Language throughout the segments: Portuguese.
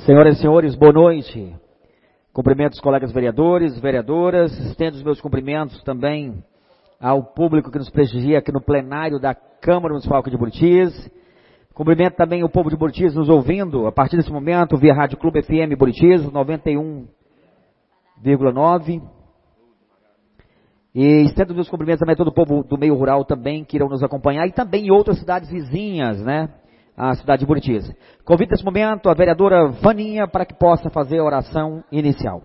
Senhoras e senhores, boa noite. Cumprimento os colegas vereadores, vereadoras, estendo os meus cumprimentos também ao público que nos prestigia aqui no plenário da Câmara Municipal aqui de Buritis. Cumprimento também o povo de Buritis nos ouvindo, a partir desse momento, via Rádio Clube FM Buritis, 91,9. E estendo os meus cumprimentos também a todo o povo do meio rural também, que irão nos acompanhar, e também em outras cidades vizinhas, né? A cidade de Buritis. Convido nesse momento a vereadora Vaninha para que possa fazer a oração inicial.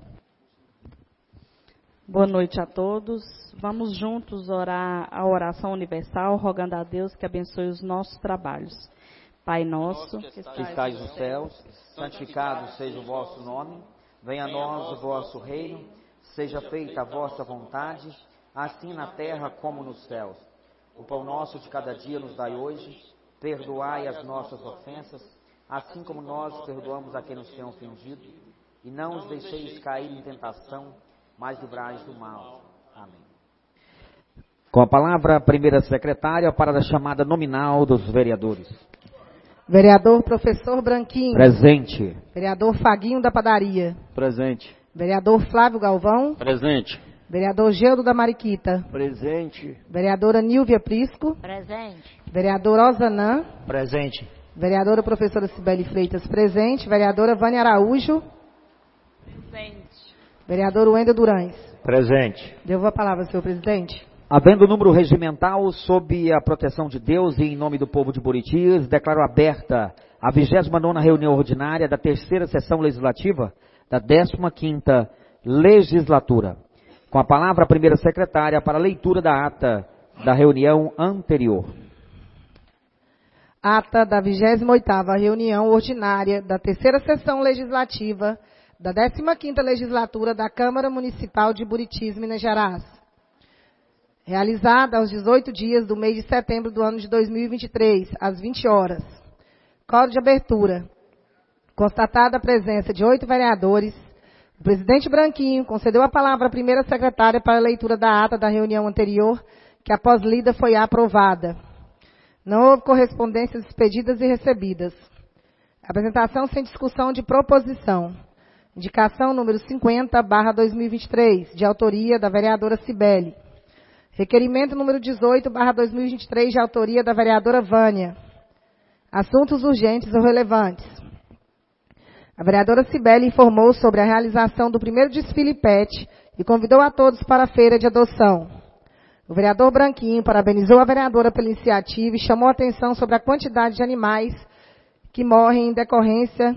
Boa noite a todos. Vamos juntos orar a oração universal, rogando a Deus que abençoe os nossos trabalhos. Pai nosso, que estais nos céus, santificado seja o vosso nome. Venha a nós o vosso reino. Seja feita a vossa vontade, assim na terra como nos céus. O pão nosso de cada dia nos dai hoje. Perdoai as nossas ofensas, assim como nós perdoamos a quem nos tem ofendido. E não os deixeis cair em tentação, mas livrai-nos do mal. Amém. Com a palavra, a primeira secretária para a chamada nominal dos vereadores. Vereador Professor Branquinho. Presente. Vereador Faguinho da Padaria. Presente. Vereador Flávio Galvão. Presente. Vereador Geudo da Mariquita. Presente. Vereadora Nílvia Prisco. Presente. Vereador Osanã. Presente. Vereadora Professora Cibele Freitas, presente. Vereadora Vânia Araújo. Presente. Vereador Wendel Durães. Presente. Devolvo a palavra, senhor presidente. Havendo o número regimental, sob a proteção de Deus e em nome do povo de Buritis, declaro aberta a 29ª reunião ordinária da terceira sessão legislativa da 15ª legislatura. Com a palavra, a primeira secretária para a leitura da ata da reunião anterior. Ata da 28ª reunião ordinária da terceira sessão legislativa da 15ª legislatura da Câmara Municipal de Buritis, Minas Gerais. Realizada aos 18 dias do mês de setembro do ano de 2023, às 20 horas. Código de abertura. Constatada a presença de 8 vereadores, o presidente Branquinho concedeu a palavra à primeira secretária para a leitura da ata da reunião anterior, que após lida foi aprovada. Não houve correspondências expedidas e recebidas. Apresentação sem discussão de proposição. Indicação número 50/2023, de autoria da vereadora Cibele. Requerimento número 18/2023, de autoria da vereadora Vânia. Assuntos urgentes ou relevantes. A vereadora Cibele informou sobre a realização do primeiro desfile PET e convidou a todos para a feira de adoção. O vereador Branquinho parabenizou a vereadora pela iniciativa e chamou a atenção sobre a quantidade de animais que morrem em decorrência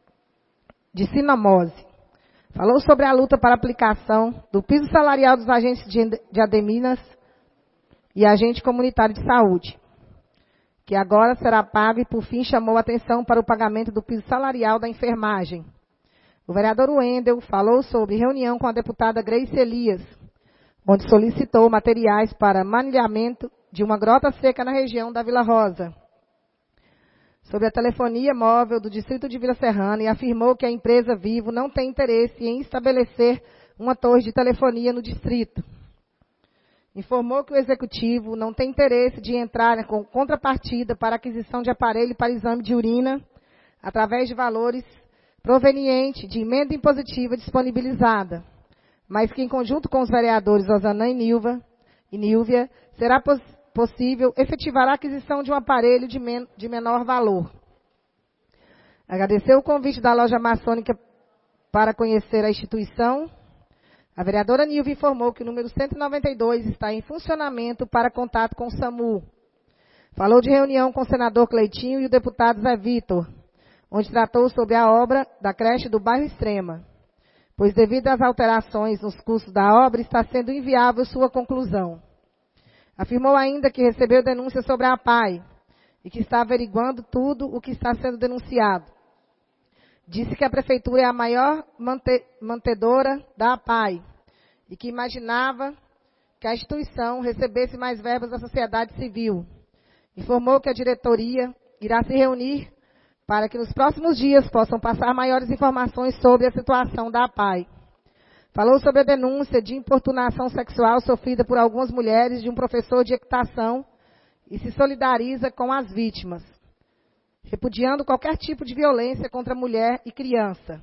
de cinomose. Falou sobre a luta para a aplicação do piso salarial dos agentes de Ademinas e agente comunitário de saúde, que agora será pago, e por fim chamou a atenção para o pagamento do piso salarial da enfermagem. O vereador Wendel falou sobre reunião com a deputada Grace Elias, onde solicitou materiais para manilhamento de uma grota seca na região da Vila Rosa, sobre a telefonia móvel do distrito de Vila Serrana, e afirmou que a empresa Vivo não tem interesse em estabelecer uma torre de telefonia no distrito. Informou que o executivo não tem interesse de entrar com contrapartida para aquisição de aparelho para exame de urina, através de valores provenientes de emenda impositiva disponibilizada, mas que, em conjunto com os vereadores Osanã e Nílvia, será possível efetivar a aquisição de um aparelho de menor valor. Agradeceu o convite da loja maçônica para conhecer a instituição. A vereadora Nílvia informou que o número 192 está em funcionamento para contato com o SAMU. Falou de reunião com o senador Cleitinho e o deputado Zé Vitor, onde tratou sobre a obra da creche do bairro Extrema, pois devido às alterações nos custos da obra, está sendo inviável sua conclusão. Afirmou ainda que recebeu denúncia sobre a APAI e que está averiguando tudo o que está sendo denunciado. Disse que a prefeitura é a maior mantedora da APAI e que imaginava que a instituição recebesse mais verbas da sociedade civil. Informou que a diretoria irá se reunir para que nos próximos dias possam passar maiores informações sobre a situação da APAI. Falou sobre a denúncia de importunação sexual sofrida por algumas mulheres de um professor de equitação e se solidariza com as vítimas. repudiando qualquer tipo de violência contra mulher e criança.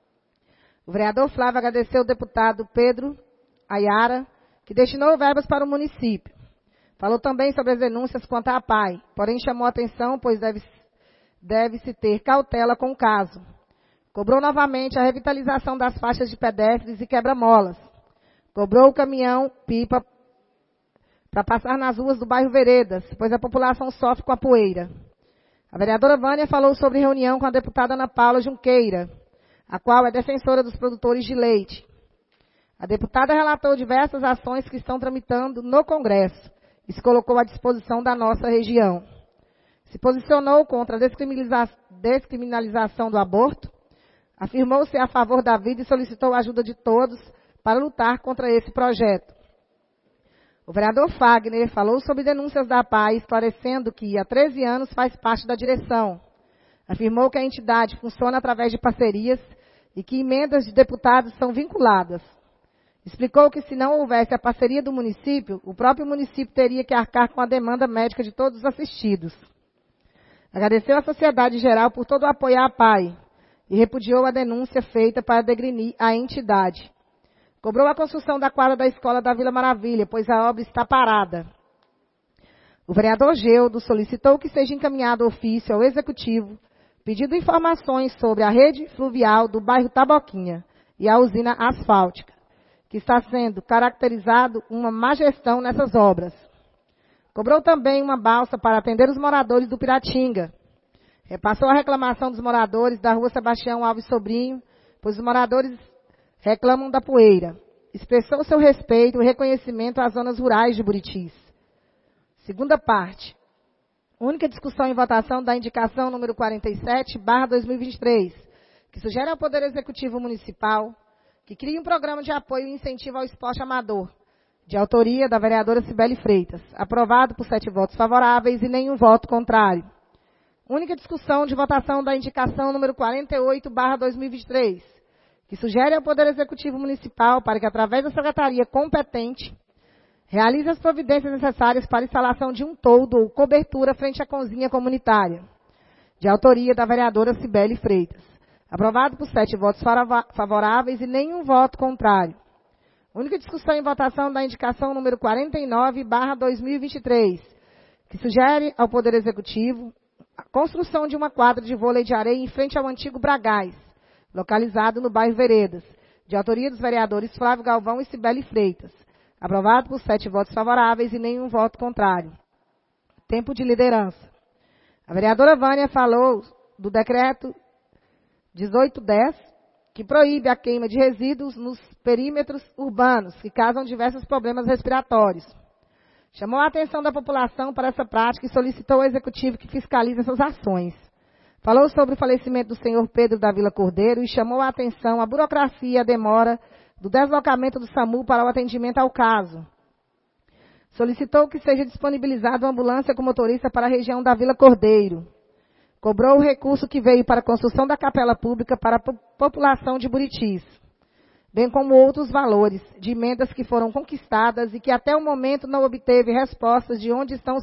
O vereador Flávio agradeceu ao deputado Pedro Ayara, que destinou verbas para o município. Falou também sobre as denúncias quanto à APAI, porém chamou a atenção, pois deve-se ter cautela com o caso. Cobrou novamente a revitalização das faixas de pedestres e quebra-molas. Cobrou o caminhão-pipa para passar nas ruas do bairro Veredas, pois a população sofre com a poeira. A vereadora Vânia falou sobre reunião com a deputada Ana Paula Junqueira, a qual é defensora dos produtores de leite. A deputada relatou diversas ações que estão tramitando no Congresso e se colocou à disposição da nossa região. Se posicionou contra a descriminalização do aborto, afirmou-se a favor da vida e solicitou a ajuda de todos para lutar contra esse projeto. O vereador Fagner falou sobre denúncias da APAI, esclarecendo que há 13 anos faz parte da direção. Afirmou que a entidade funciona através de parcerias e que emendas de deputados são vinculadas. Explicou que se não houvesse a parceria do município, o próprio município teria que arcar com a demanda médica de todos os assistidos. Agradeceu à sociedade geral por todo o apoio à APAI e repudiou a denúncia feita para degrinir a entidade. Cobrou a construção da quadra da escola da Vila Maravilha, pois a obra está parada. O vereador Geudo solicitou que seja encaminhado ofício ao Executivo, pedindo informações sobre a rede fluvial do bairro Taboquinha e a usina asfáltica, que está sendo caracterizado uma má gestão nessas obras. Cobrou também uma balsa para atender os moradores do Piratinga. Repassou a reclamação dos moradores da rua Sebastião Alves Sobrinho, pois os moradores reclamam da poeira. Expressou seu respeito e reconhecimento às zonas rurais de Buritis. Segunda parte. Única discussão em votação da indicação número 47/2023, que sugere ao Poder Executivo Municipal que crie um programa de apoio e incentivo ao esporte amador, de autoria da vereadora Cibele Freitas, aprovado por 7 votos favoráveis e nenhum voto contrário. Única discussão de votação da indicação número 48/2023, que sugere ao Poder Executivo Municipal para que, através da secretaria competente, realize as providências necessárias para a instalação de um toldo ou cobertura frente à cozinha comunitária, de autoria da vereadora Cibele Freitas, aprovado por 7 votos favoráveis e nenhum voto contrário. Única discussão em votação da indicação número 49/2023, que sugere ao Poder Executivo a construção de uma quadra de vôlei de areia em frente ao antigo Bragás, localizado no bairro Veredas, de autoria dos vereadores Flávio Galvão e Cibele Freitas, aprovado por 7 votos favoráveis e nenhum voto contrário. Tempo de liderança. A vereadora Vânia falou do decreto 1810, que proíbe a queima de resíduos nos perímetros urbanos, que causam diversos problemas respiratórios. Chamou a atenção da população para essa prática e solicitou ao Executivo que fiscalize essas ações. Falou sobre o falecimento do senhor Pedro da Vila Cordeiro e chamou a atenção à burocracia e a demora do deslocamento do SAMU para o atendimento ao caso. Solicitou que seja disponibilizada uma ambulância com motorista para a região da Vila Cordeiro. Cobrou o recurso que veio para a construção da capela pública para a população de Buritis, bem como outros valores de emendas que foram conquistadas e que até o momento não obteve respostas de onde estão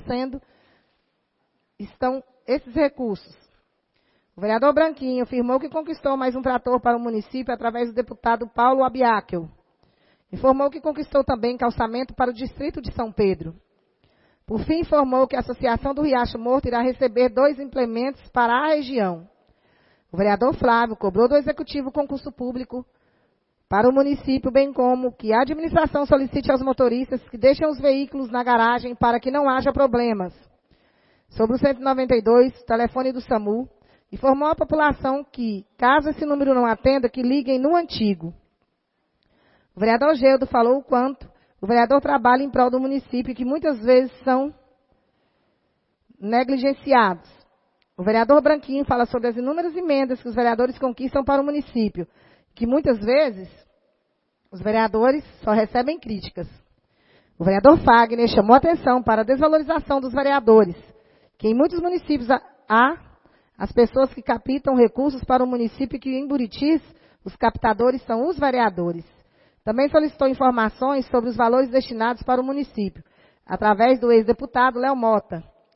esses recursos. O vereador Branquinho afirmou que conquistou mais um trator para o município através do deputado Paulo Abiakel. Informou que conquistou também calçamento para o distrito de São Pedro. Por fim, informou que a Associação do Riacho Morto irá receber 2 implementos para a região. O vereador Flávio cobrou do Executivo concurso público para o município, bem como que a administração solicite aos motoristas que deixem os veículos na garagem para que não haja problemas. Sobre o 192, telefone do SAMU, informou à população que, caso esse número não atenda, que liguem no antigo. O vereador Geudo falou o quanto o vereador trabalha em prol do município, que muitas vezes são negligenciados. O vereador Branquinho fala sobre as inúmeras emendas que os vereadores conquistam para o município, que muitas vezes os vereadores só recebem críticas. O vereador Fagner chamou atenção para a desvalorização dos vereadores, que em muitos municípios há as pessoas que captam recursos para o município, que em Buritis os captadores são os vereadores. Também solicitou informações sobre os valores destinados para o município, através do ex-deputado Léo Mota,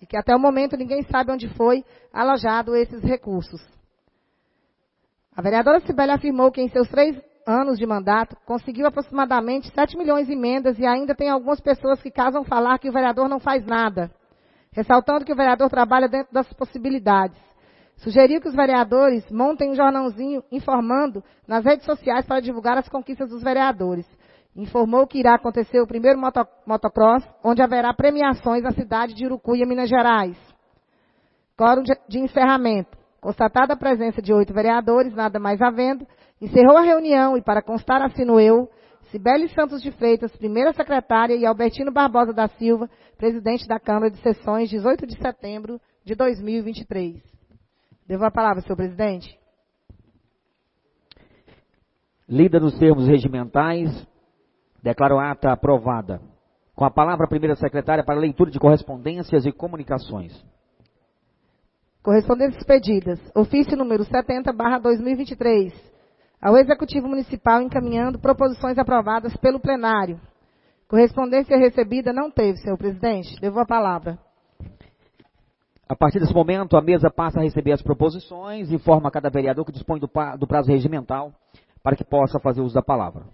e que até o momento ninguém sabe onde foi alojado esses recursos. A vereadora Cibele afirmou que em seus 3 anos de mandato conseguiu aproximadamente 7 milhões em emendas e ainda tem algumas pessoas que casam falar que o vereador não faz nada, ressaltando que o vereador trabalha dentro das possibilidades. Sugeriu que os vereadores montem um jornalzinho informando nas redes sociais para divulgar as conquistas dos vereadores. Informou que irá acontecer o primeiro motocross, onde haverá premiações na cidade de Urucuia, Minas Gerais. Quórum de encerramento. Constatada a presença de 8 vereadores, nada mais havendo, encerrou a reunião e, para constar, assino eu, Cibele Santos de Freitas, primeira secretária, e Albertino Barbosa da Silva, presidente da Câmara de Sessões, 18 de setembro de 2023. Devo a palavra, senhor presidente. Lida nos termos regimentais, declaro a ata aprovada. Com a palavra, a primeira secretária para leitura de correspondências e comunicações. Correspondências pedidas. Ofício número 70/2023. Ao Executivo Municipal encaminhando proposições aprovadas pelo plenário. Correspondência recebida não teve, senhor presidente. Devo a palavra. A partir desse momento, a mesa passa a receber as proposições e informa a cada vereador que dispõe do prazo regimental para que possa fazer uso da palavra.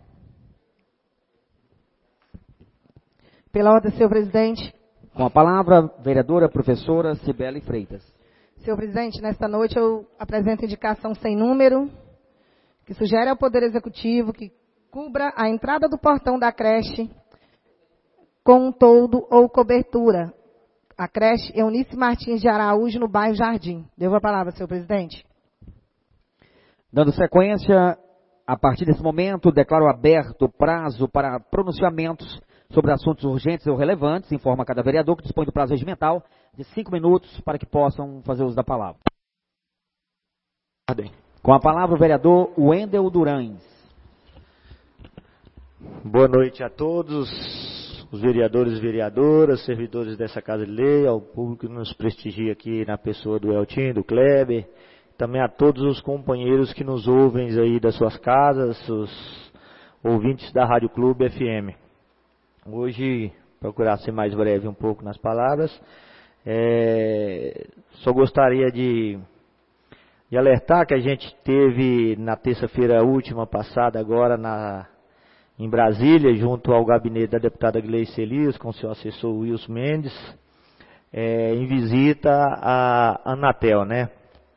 Pela ordem, senhor presidente. Com a palavra, vereadora professora Cibele Freitas. Senhor presidente, nesta noite eu apresento indicação sem número, que sugere ao Poder Executivo que cubra a entrada do portão da creche com um toldo ou cobertura. A creche Eunice Martins de Araújo, no bairro Jardim. Devo a palavra, senhor presidente. Dando sequência, a partir desse momento, declaro aberto o prazo para pronunciamentos sobre assuntos urgentes ou relevantes. Informa cada vereador que dispõe do prazo regimental de 5 minutos para que possam fazer uso da palavra. Com a palavra, o vereador Wendel Durães. Boa noite a todos, os vereadores e vereadoras, servidores dessa Casa de Lei, ao público que nos prestigia aqui na pessoa do Eltinho, do Kleber, também a todos os companheiros que nos ouvem aí das suas casas, os ouvintes da Rádio Clube FM. Hoje, procurar ser mais breve um pouco nas palavras, só gostaria de alertar que a gente teve na terça-feira última passada agora em Brasília, junto ao gabinete da deputada Gleice Elias, com o seu assessor Wilson Mendes, em visita à Anatel, né?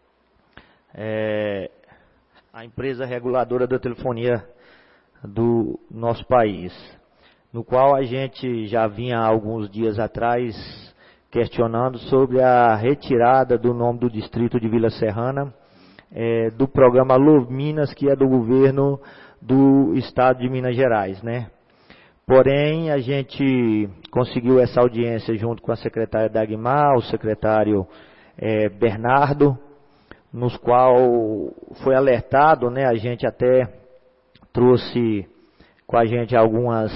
A empresa reguladora da telefonia do nosso país, no qual a gente já vinha há alguns dias atrás questionando sobre a retirada do nome do distrito de Vila Serrana, do programa Alô Minas, que é do governo do estado de Minas Gerais, né? Porém, a gente conseguiu essa audiência junto com a secretária Dagmar, o secretário Bernardo, nos qual foi alertado, né? A gente até trouxe com a gente alguns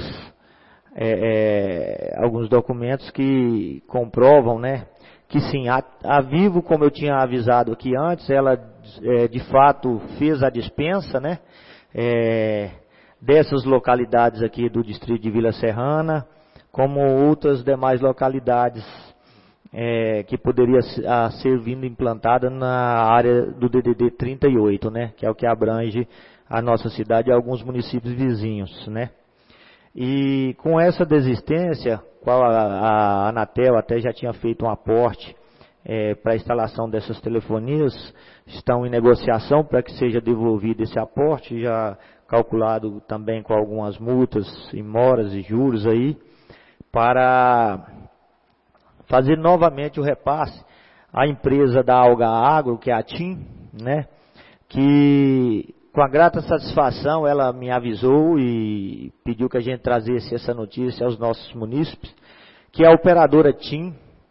documentos que comprovam, né, que sim, a Vivo, como eu tinha avisado aqui antes, ela de fato fez a dispensa, né, dessas localidades aqui do distrito de Vila Serrana, como outras demais localidades que poderia ser vindo implantada na área do DDD 38, né, que é o que abrange a nossa cidade e alguns municípios vizinhos, né. E com essa desistência, qual a Anatel até já tinha feito um aporte para a instalação dessas telefonias, estão em negociação para que seja devolvido esse aporte, já calculado também com algumas multas e moras e juros aí, para fazer novamente o repasse à empresa da Alga Agro, que é a TIM, né, que com a grata satisfação ela me avisou e pediu que a gente trazesse essa notícia aos nossos munícipes, que a operadora TIM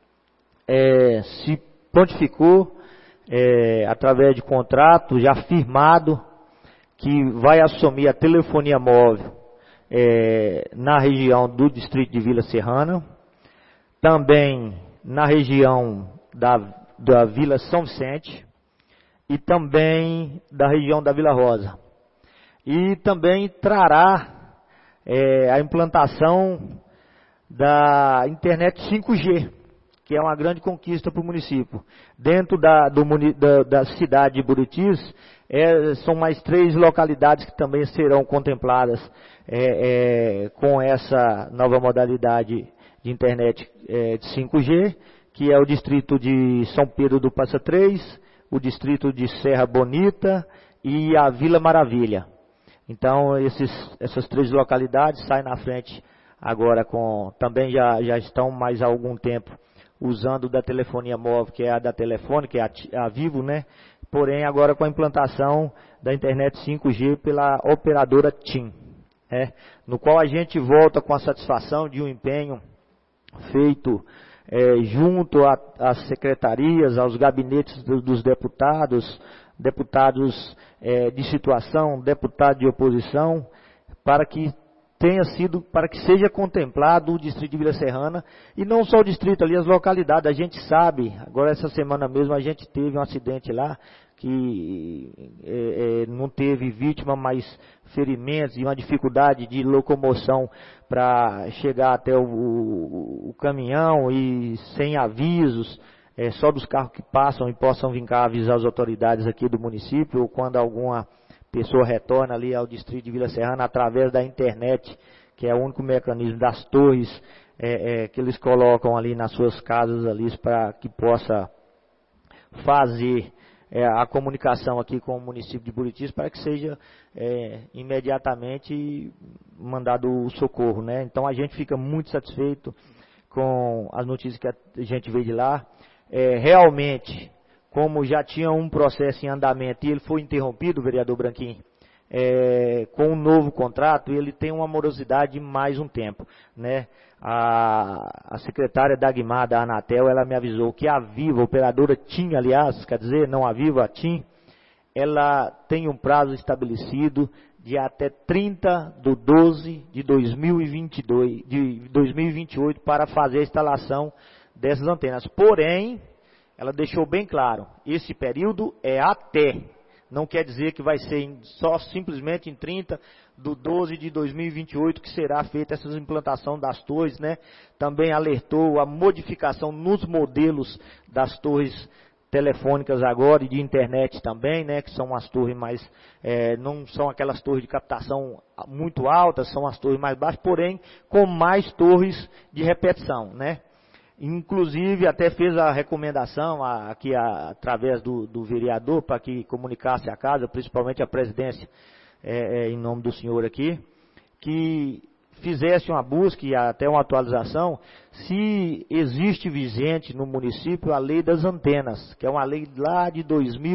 se prontificou, através de contrato já firmado, que vai assumir a telefonia móvel na região do distrito de Vila Serrana, também na região da Vila São Vicente, e também da região da Vila Rosa. E também trará a implantação da internet 5G, que é uma grande conquista para o município. Dentro da cidade de Buritis, são mais 3 localidades que também serão contempladas com essa nova modalidade de internet de 5G, que é o distrito de São Pedro do Passa 3, o distrito de Serra Bonita e a Vila Maravilha. Então, essas 3 localidades saem na frente agora também já estão mais há algum tempo usando da telefonia móvel, que é a da Telefone, que é a Vivo, né? Porém, agora com a implantação da internet 5G pela operadora TIM, no qual a gente volta com a satisfação de um empenho feito junto às secretarias, aos gabinetes dos deputados de situação, deputados de oposição, para que seja contemplado o distrito de Vila Serrana, e não só o distrito ali, as localidades. A gente sabe, agora essa semana mesmo a gente teve um acidente lá, que não teve vítima, mas ferimentos e uma dificuldade de locomoção para chegar até o caminhão, e sem avisos, só dos carros que passam e possam vir cá avisar as autoridades aqui do município, ou quando alguma pessoa retorna ali ao distrito de Vila Serrana através da internet, que é o único mecanismo das torres que eles colocam ali nas suas casas ali, para que possa fazer a comunicação aqui com o município de Buritis, para que seja imediatamente mandado o socorro, né? Então a gente fica muito satisfeito com as notícias que a gente vê de lá. Realmente, como já tinha um processo em andamento e ele foi interrompido, vereador Branquinho, com um novo contrato, ele tem uma morosidade de mais um tempo, né? A secretária Dagmar da Anatel, ela me avisou que a Vivo, a operadora TIM, aliás, quer dizer, não a Vivo, a TIM, ela tem um prazo estabelecido de até 30/12/2028 para fazer a instalação dessas antenas. Porém, ela deixou bem claro, esse período é até, não quer dizer que vai ser só simplesmente em 30/12/2028 que será feita essa implantação das torres, né? Também alertou a modificação nos modelos das torres telefônicas agora e de internet também, né? Que são as torres mais, não são aquelas torres de captação muito altas, são as torres mais baixas, porém com mais torres de repetição, né? Inclusive até fez a recomendação aqui através do vereador, para que comunicasse à casa, principalmente a presidência, em nome do senhor aqui, que fizesse uma busca e até uma atualização, se existe vigente no município a lei das antenas, que é uma lei lá de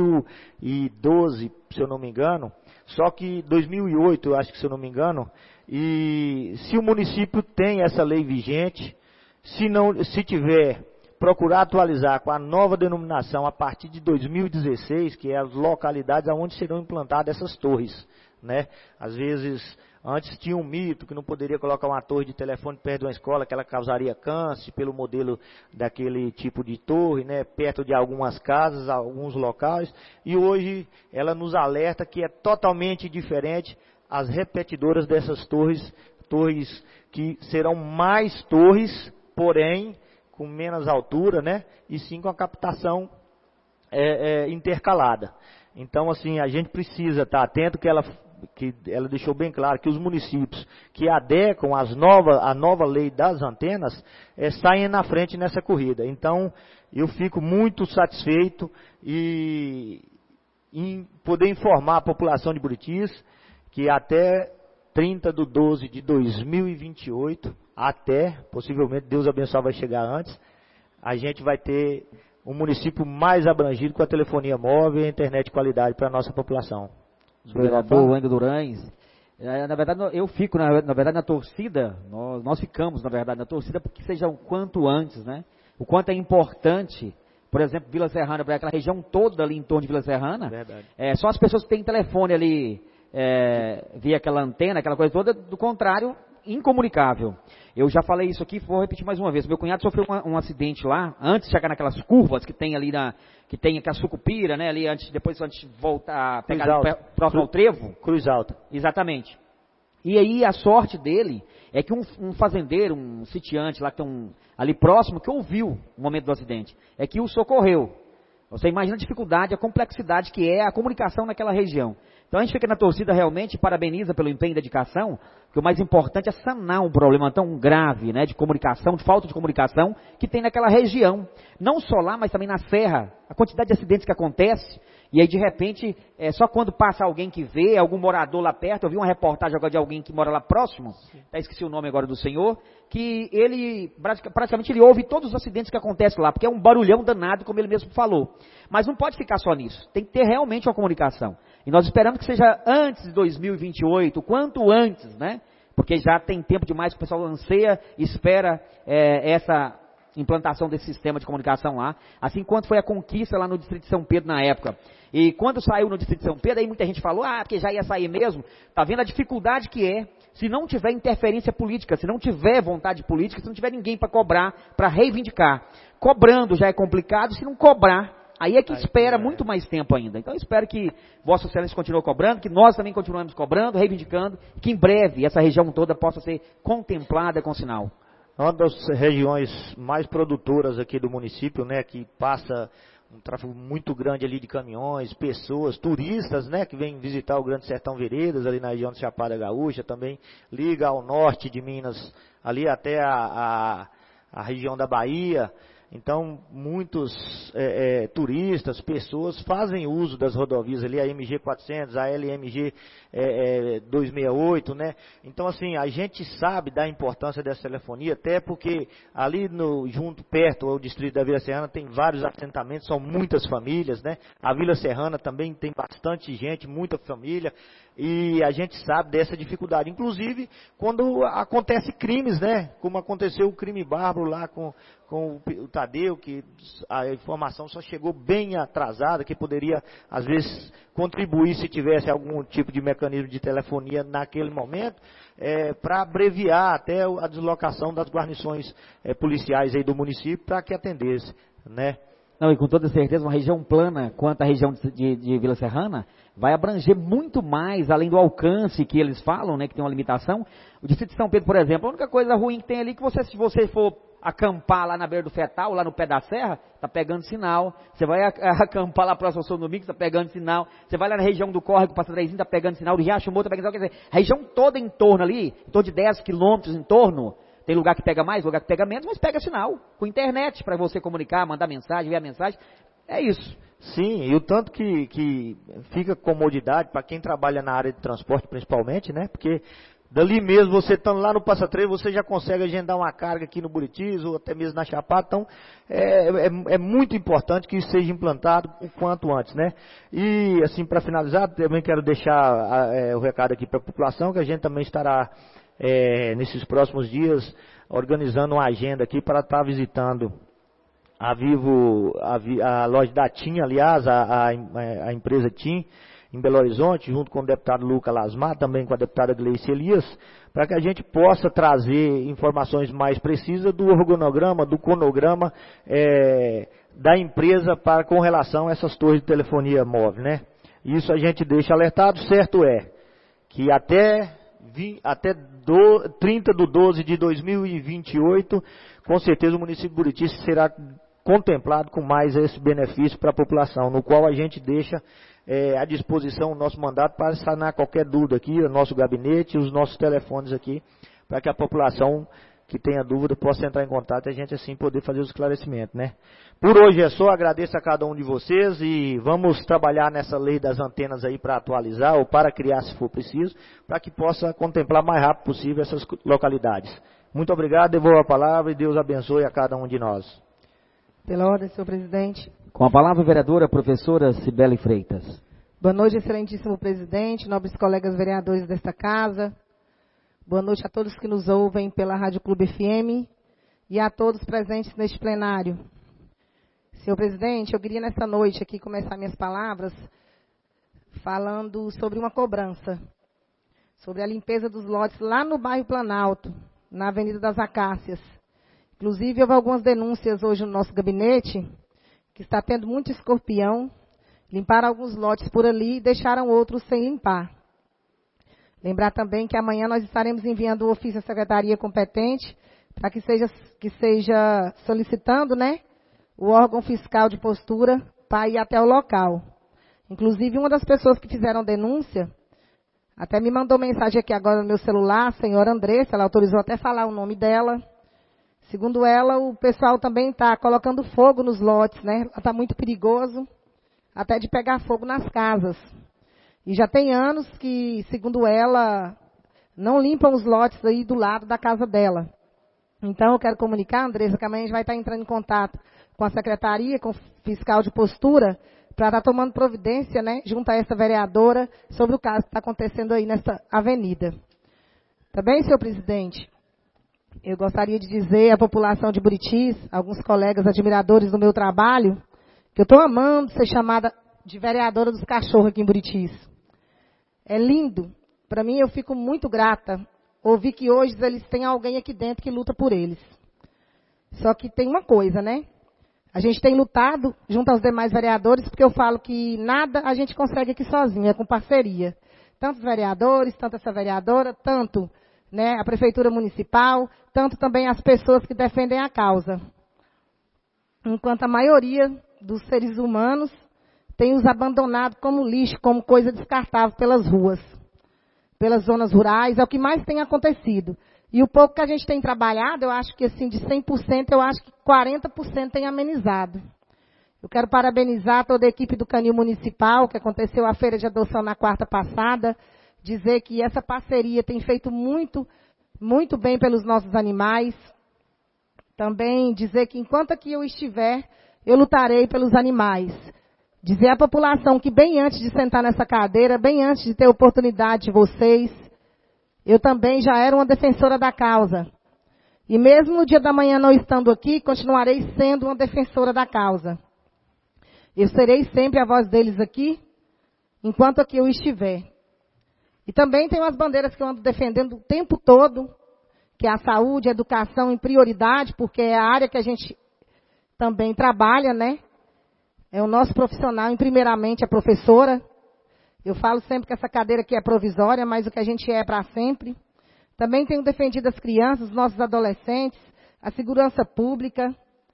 2012, se eu não me engano, só que 2008, eu acho que se eu não me engano, e se o município tem essa lei vigente, se tiver, procurar atualizar com a nova denominação a partir de 2016, que é as localidades onde serão implantadas essas torres, né? Às vezes, antes tinha um mito que não poderia colocar uma torre de telefone perto de uma escola, que ela causaria câncer pelo modelo daquele tipo de torre, né? Perto de algumas casas, alguns locais, e hoje ela nos alerta que é totalmente diferente as repetidoras dessas torres que serão mais torres, porém com menos altura, né? E sim com a captação intercalada. Então, assim, a gente precisa estar atento que ela deixou bem claro que os municípios que adequam a nova lei das antenas saem na frente nessa corrida. Então, eu fico muito satisfeito em poder informar a população de Buritis que até 30/12/2028, possivelmente, Deus abençoe, vai chegar antes, a gente vai ter um município mais abrangido com a telefonia móvel e a internet de qualidade para a nossa população. Vereador Wendel Durães, na verdade eu fico, na verdade na torcida, nós ficamos na verdade na torcida porque seja o quanto antes, né? O quanto é importante, por exemplo, Vila Serrana, para aquela região toda ali em torno de Vila Serrana, só as pessoas que têm telefone ali, via aquela antena, aquela coisa toda, do contrário, incomunicável. Eu já falei isso aqui, vou repetir mais uma vez. Meu cunhado sofreu um acidente lá, antes de chegar naquelas curvas que tem ali que tem aquela sucupira, né, ali depois de voltar a pegar próximo ao trevo. Cruz Alta. Exatamente. E aí a sorte dele é que um fazendeiro, um sitiante lá que tem ali próximo, que ouviu o momento do acidente, é que o socorreu. Você imagina a dificuldade, a complexidade que é a comunicação naquela região. Então a gente fica na torcida realmente, parabeniza pelo empenho e dedicação, que o mais importante é sanar um problema tão grave, né, de comunicação, de falta de comunicação, que tem naquela região. Não só lá, mas também na serra, a quantidade de acidentes que acontece, e aí de repente, só quando passa alguém que vê, algum morador lá perto, eu vi uma reportagem agora de alguém que mora lá próximo, esqueci o nome agora do senhor, que ele, praticamente ele ouve todos os acidentes que acontecem lá, porque é um barulhão danado, como ele mesmo falou. Mas não pode ficar só nisso, tem que ter realmente uma comunicação. E nós esperamos que seja antes de 2028, quanto antes, né? Porque já tem tempo demais que o pessoal anseia, espera essa implantação desse sistema de comunicação lá, assim quanto foi a conquista lá no Distrito de São Pedro na época. E quando saiu no Distrito de São Pedro, aí muita gente falou, porque já ia sair mesmo. Tá vendo a dificuldade que é, se não tiver interferência política, se não tiver vontade política, se não tiver ninguém para cobrar, para reivindicar. Cobrando já é complicado, se não cobrar, aí é que espera muito mais tempo ainda. Então eu espero que Vossa Excelência continue cobrando, que nós também continuemos cobrando, reivindicando, que em breve essa região toda possa ser contemplada com sinal. Uma das regiões mais produtoras aqui do município, né, que passa um tráfego muito grande ali de caminhões, pessoas, turistas, né, que vêm visitar o Grande Sertão Veredas, ali na região de Chapada Gaúcha, também liga ao norte de Minas, ali até a região da Bahia. Então, muitos turistas, pessoas fazem uso das rodovias ali, a MG 400, a LMG 268, né? Então, assim, a gente sabe da importância dessa telefonia, até porque ali junto, perto, ao distrito da Vila Serrana, tem vários assentamentos, são muitas famílias, né? A Vila Serrana também tem bastante gente, muita família, e a gente sabe dessa dificuldade. Inclusive, quando acontece crimes, né? Como aconteceu o crime bárbaro lá com o Tadeu, que a informação só chegou bem atrasada, que poderia, às vezes, contribuir se tivesse algum tipo de mecanismo de telefonia naquele momento, para abreviar até a deslocação das guarnições policiais aí do município para que atendesse, né? Não, e com toda certeza, uma região plana, quanto a região de Vila Serrana, vai abranger muito mais, além do alcance que eles falam, né, que tem uma limitação. O Distrito de São Pedro, por exemplo, a única coisa ruim que tem ali é que se você for acampar lá na beira do Fetal, lá no pé da serra, tá pegando sinal. Você vai acampar lá próximo ao São Domingos, tá pegando sinal. Você vai lá na região do Córrego, Passa Trezinho, tá pegando sinal. Do Riacho Moura, tá pegando sinal. Quer dizer, a região toda em torno ali, em torno de 10 quilômetros em torno, tem lugar que pega mais, lugar que pega menos, mas pega sinal. Com internet, para você comunicar, mandar mensagem, ver a mensagem. É isso. Sim, e o tanto que fica comodidade para quem trabalha na área de transporte, principalmente, né? Porque dali mesmo, você estando lá no Passa Três, você já consegue agendar uma carga aqui no Buritis, ou até mesmo na Chapada. Então, é muito importante que isso seja implantado o quanto antes, né? E, assim, para finalizar, também quero deixar o recado aqui para a população, que a gente também estará, nesses próximos dias, organizando uma agenda aqui para estar visitando a Vivo, a loja da TIM, aliás, a empresa TIM, em Belo Horizonte, junto com o deputado Lucas Lasmar, também com a deputada Gleice Elias, para que a gente possa trazer informações mais precisas do organograma, do cronograma da empresa com relação a essas torres de telefonia móvel, né? Isso a gente deixa alertado, certo que até 30/12 de 2028, com certeza o município de Buriti será contemplado com mais esse benefício para a população, no qual a gente deixa à disposição o nosso mandato para sanar qualquer dúvida aqui, o nosso gabinete, os nossos telefones aqui, para que a população que tenha dúvida possa entrar em contato e a gente assim poder fazer os esclarecimentos, né? Por hoje é só, agradeço a cada um de vocês e vamos trabalhar nessa lei das antenas aí para atualizar ou para criar se for preciso, para que possa contemplar mais rápido possível essas localidades. Muito obrigado, devolvo a palavra e Deus abençoe a cada um de nós. Pela ordem, senhor presidente. Com a palavra, a vereadora, professora Cibele Freitas. Boa noite, excelentíssimo presidente, nobres colegas vereadores desta casa. Boa noite a todos que nos ouvem pela Rádio Clube FM e a todos presentes neste plenário. Senhor presidente, eu queria nessa noite aqui começar minhas palavras falando sobre uma cobrança, sobre a limpeza dos lotes lá no bairro Planalto, na Avenida das Acácias. Inclusive, houve algumas denúncias hoje no nosso gabinete, que está tendo muito escorpião, limparam alguns lotes por ali e deixaram outros sem limpar. Lembrar também que amanhã nós estaremos enviando o ofício à secretaria competente para que seja solicitando, né, o órgão fiscal de postura para ir até o local. Inclusive, uma das pessoas que fizeram denúncia até me mandou mensagem aqui agora no meu celular, a senhora Andressa, ela autorizou até falar o nome dela. Segundo ela, o pessoal também está colocando fogo nos lotes, né? Está muito perigoso, até de pegar fogo nas casas. E já tem anos que, segundo ela, não limpam os lotes aí do lado da casa dela. Então, eu quero comunicar, Andressa, que amanhã a gente vai estar entrando em contato com a secretaria, com o fiscal de postura, para estar tomando providência, né, junto a essa vereadora, sobre o caso que está acontecendo aí nessa avenida. Tá bem, senhor presidente? Eu gostaria de dizer à população de Buritis, alguns colegas admiradores do meu trabalho, que eu estou amando ser chamada de vereadora dos cachorros aqui em Buritis. É lindo. Para mim, eu fico muito grata ouvir que hoje eles têm alguém aqui dentro que luta por eles. Só que tem uma coisa, né? A gente tem lutado junto aos demais vereadores, porque eu falo que nada a gente consegue aqui sozinho, é com parceria. Tanto os vereadores, tanto essa vereadora, tanto, né, a prefeitura municipal, tanto também as pessoas que defendem a causa. Enquanto a maioria dos seres humanos tem os abandonado como lixo, como coisa descartável pelas ruas, pelas zonas rurais, é o que mais tem acontecido. E o pouco que a gente tem trabalhado, eu acho que assim, de 100%, eu acho que 40% tem amenizado. Eu quero parabenizar toda a equipe do Canil Municipal, que aconteceu a feira de adoção na quarta passada, dizer que essa parceria tem feito muito, muito bem pelos nossos animais. Também dizer que enquanto aqui eu estiver, eu lutarei pelos animais. Dizer à população que bem antes de sentar nessa cadeira, bem antes de ter a oportunidade de vocês, eu também já era uma defensora da causa. E mesmo no dia da manhã não estando aqui, continuarei sendo uma defensora da causa. Eu serei sempre a voz deles aqui, enquanto aqui eu estiver. E também tem umas bandeiras que eu ando defendendo o tempo todo, que é a saúde, a educação em prioridade, porque é a área que a gente também trabalha, né? É o nosso profissional, e primeiramente a professora. Eu falo sempre que essa cadeira aqui é provisória, mas o que a gente é para sempre. Também tenho defendido as crianças, os nossos adolescentes, a segurança pública.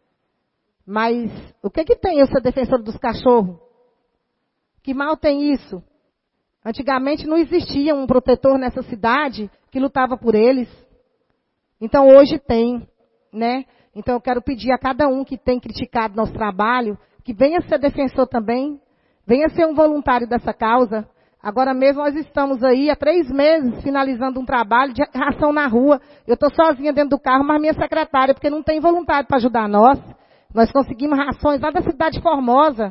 Mas o que tem eu ser defensor dos cachorros? Que mal tem isso? Antigamente não existia um protetor nessa cidade que lutava por eles. Então hoje tem, né? Então eu quero pedir a cada um que tem criticado nosso trabalho, que venha ser defensor também, venha ser um voluntário dessa causa. Agora mesmo nós estamos aí há 3 meses finalizando um trabalho de ração na rua. Eu estou sozinha dentro do carro, mas minha secretária, porque não tem voluntário para ajudar nós. Nós conseguimos rações lá da cidade de Formosa.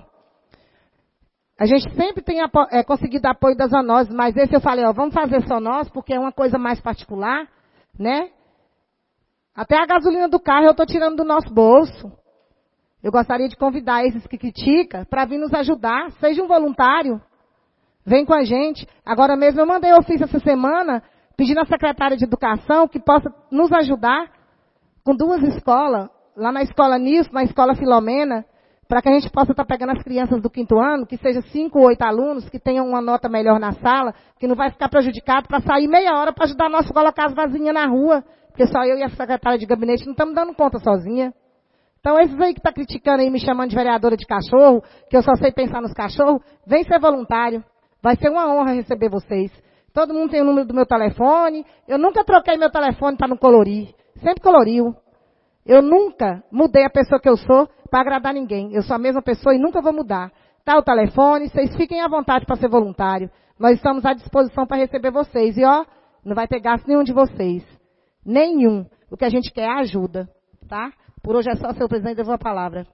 A gente sempre tem conseguido apoio das zoonoses, mas esse eu falei, vamos fazer só nós, porque é uma coisa mais particular, né? Até a gasolina do carro eu estou tirando do nosso bolso. Eu gostaria de convidar esses que criticam para vir nos ajudar. Seja um voluntário. Vem com a gente. Agora mesmo eu mandei ofício essa semana, pedindo à secretária de Educação que possa nos ajudar com 2 escolas, lá na escola Nilson, na escola Filomena, para que a gente possa estar pegando as crianças do 5º ano, que seja 5 ou 8 alunos, que tenham uma nota melhor na sala, que não vai ficar prejudicado para sair meia hora para ajudar nós a colocar as vasinhas na rua, porque só eu e a secretária de gabinete não estamos dando conta sozinha. Então, esses aí que estão criticando aí, me chamando de vereadora de cachorro, que eu só sei pensar nos cachorros, vem ser voluntário. Vai ser uma honra receber vocês. Todo mundo tem o número do meu telefone. Eu nunca troquei meu telefone para não colorir. Sempre coloriu. Eu nunca mudei a pessoa que eu sou para agradar ninguém. Eu sou a mesma pessoa e nunca vou mudar. Tá o telefone, vocês fiquem à vontade para ser voluntário. Nós estamos à disposição para receber vocês. E não vai ter gasto nenhum de vocês. Nenhum. O que a gente quer é ajuda. Tá? Por hoje é só, senhor presidente, eu vou a palavra.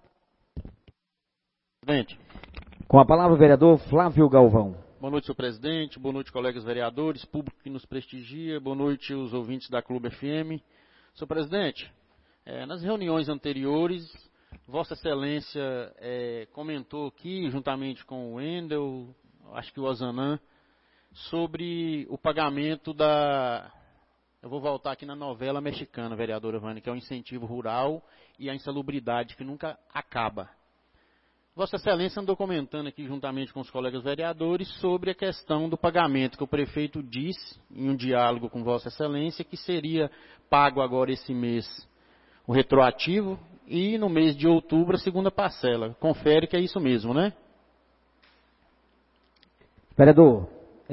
Presidente. Com a palavra o vereador Flávio Galvão. Boa noite, senhor presidente. Boa noite, colegas vereadores, público que nos prestigia. Boa noite, os ouvintes da Clube FM. Senhor presidente, nas reuniões anteriores, Vossa Excelência comentou aqui, juntamente com o Wendel, acho que o Ozanam, sobre o pagamento da... Eu vou voltar aqui na novela mexicana, vereadora Vânia, que é o incentivo rural e a insalubridade que nunca acaba. Vossa Excelência andou comentando aqui juntamente com os colegas vereadores sobre a questão do pagamento, que o prefeito disse, em um diálogo com Vossa Excelência, que seria pago agora esse mês o retroativo e no mês de outubro a segunda parcela. Confere que é isso mesmo, né? Vereador,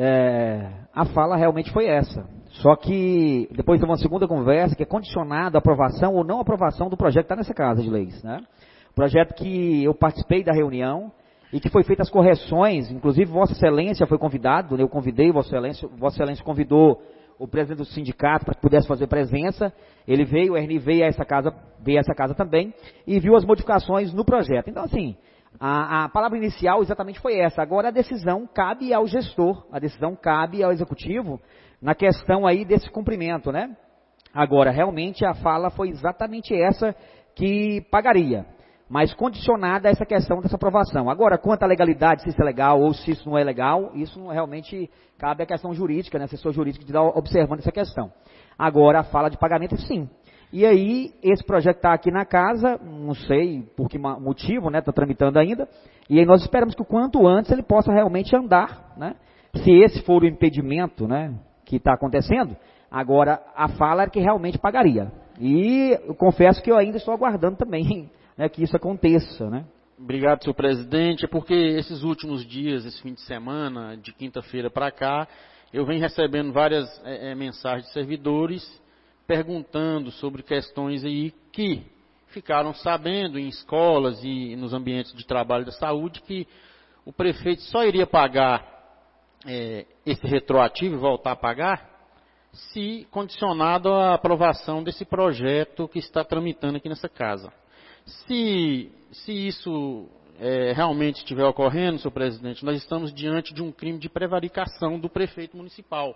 a fala realmente foi essa. Só que depois de uma segunda conversa que é condicionada à aprovação ou não aprovação do projeto que está nessa casa de leis, né? Projeto que eu participei da reunião e que foi feitas as correções, inclusive Vossa Excelência foi convidado, eu convidei Vossa Excelência convidou o presidente do sindicato para que pudesse fazer presença, ele veio, o RNI veio a essa casa também e viu as modificações no projeto. Então, assim, a palavra inicial exatamente foi essa. Agora a decisão cabe ao gestor, a decisão cabe ao executivo na questão aí desse cumprimento, né? Agora, realmente a fala foi exatamente essa que pagaria, mas condicionada a essa questão dessa aprovação. Agora, quanto à legalidade, se isso é legal ou se isso não é legal, isso não realmente cabe à questão jurídica, né? Assessor jurídico de estar observando essa questão. Agora, a fala de pagamento, sim. E aí, esse projeto está aqui na casa, não sei por que motivo, né? Está tramitando ainda. E aí nós esperamos que o quanto antes ele possa realmente andar, né? Se esse for o impedimento, né, que está acontecendo, agora a fala é que realmente pagaria. E eu confesso que eu ainda estou aguardando também, né, que isso aconteça, né? Obrigado, senhor presidente. É porque esses últimos dias, esse fim de semana, de quinta-feira para cá, eu venho recebendo várias mensagens de servidores perguntando sobre questões aí que ficaram sabendo em escolas e nos ambientes de trabalho da saúde que o prefeito só iria pagar esse retroativo e voltar a pagar se condicionado à aprovação desse projeto que está tramitando aqui nessa casa. Se isso realmente estiver ocorrendo, senhor presidente, nós estamos diante de um crime de prevaricação do prefeito municipal,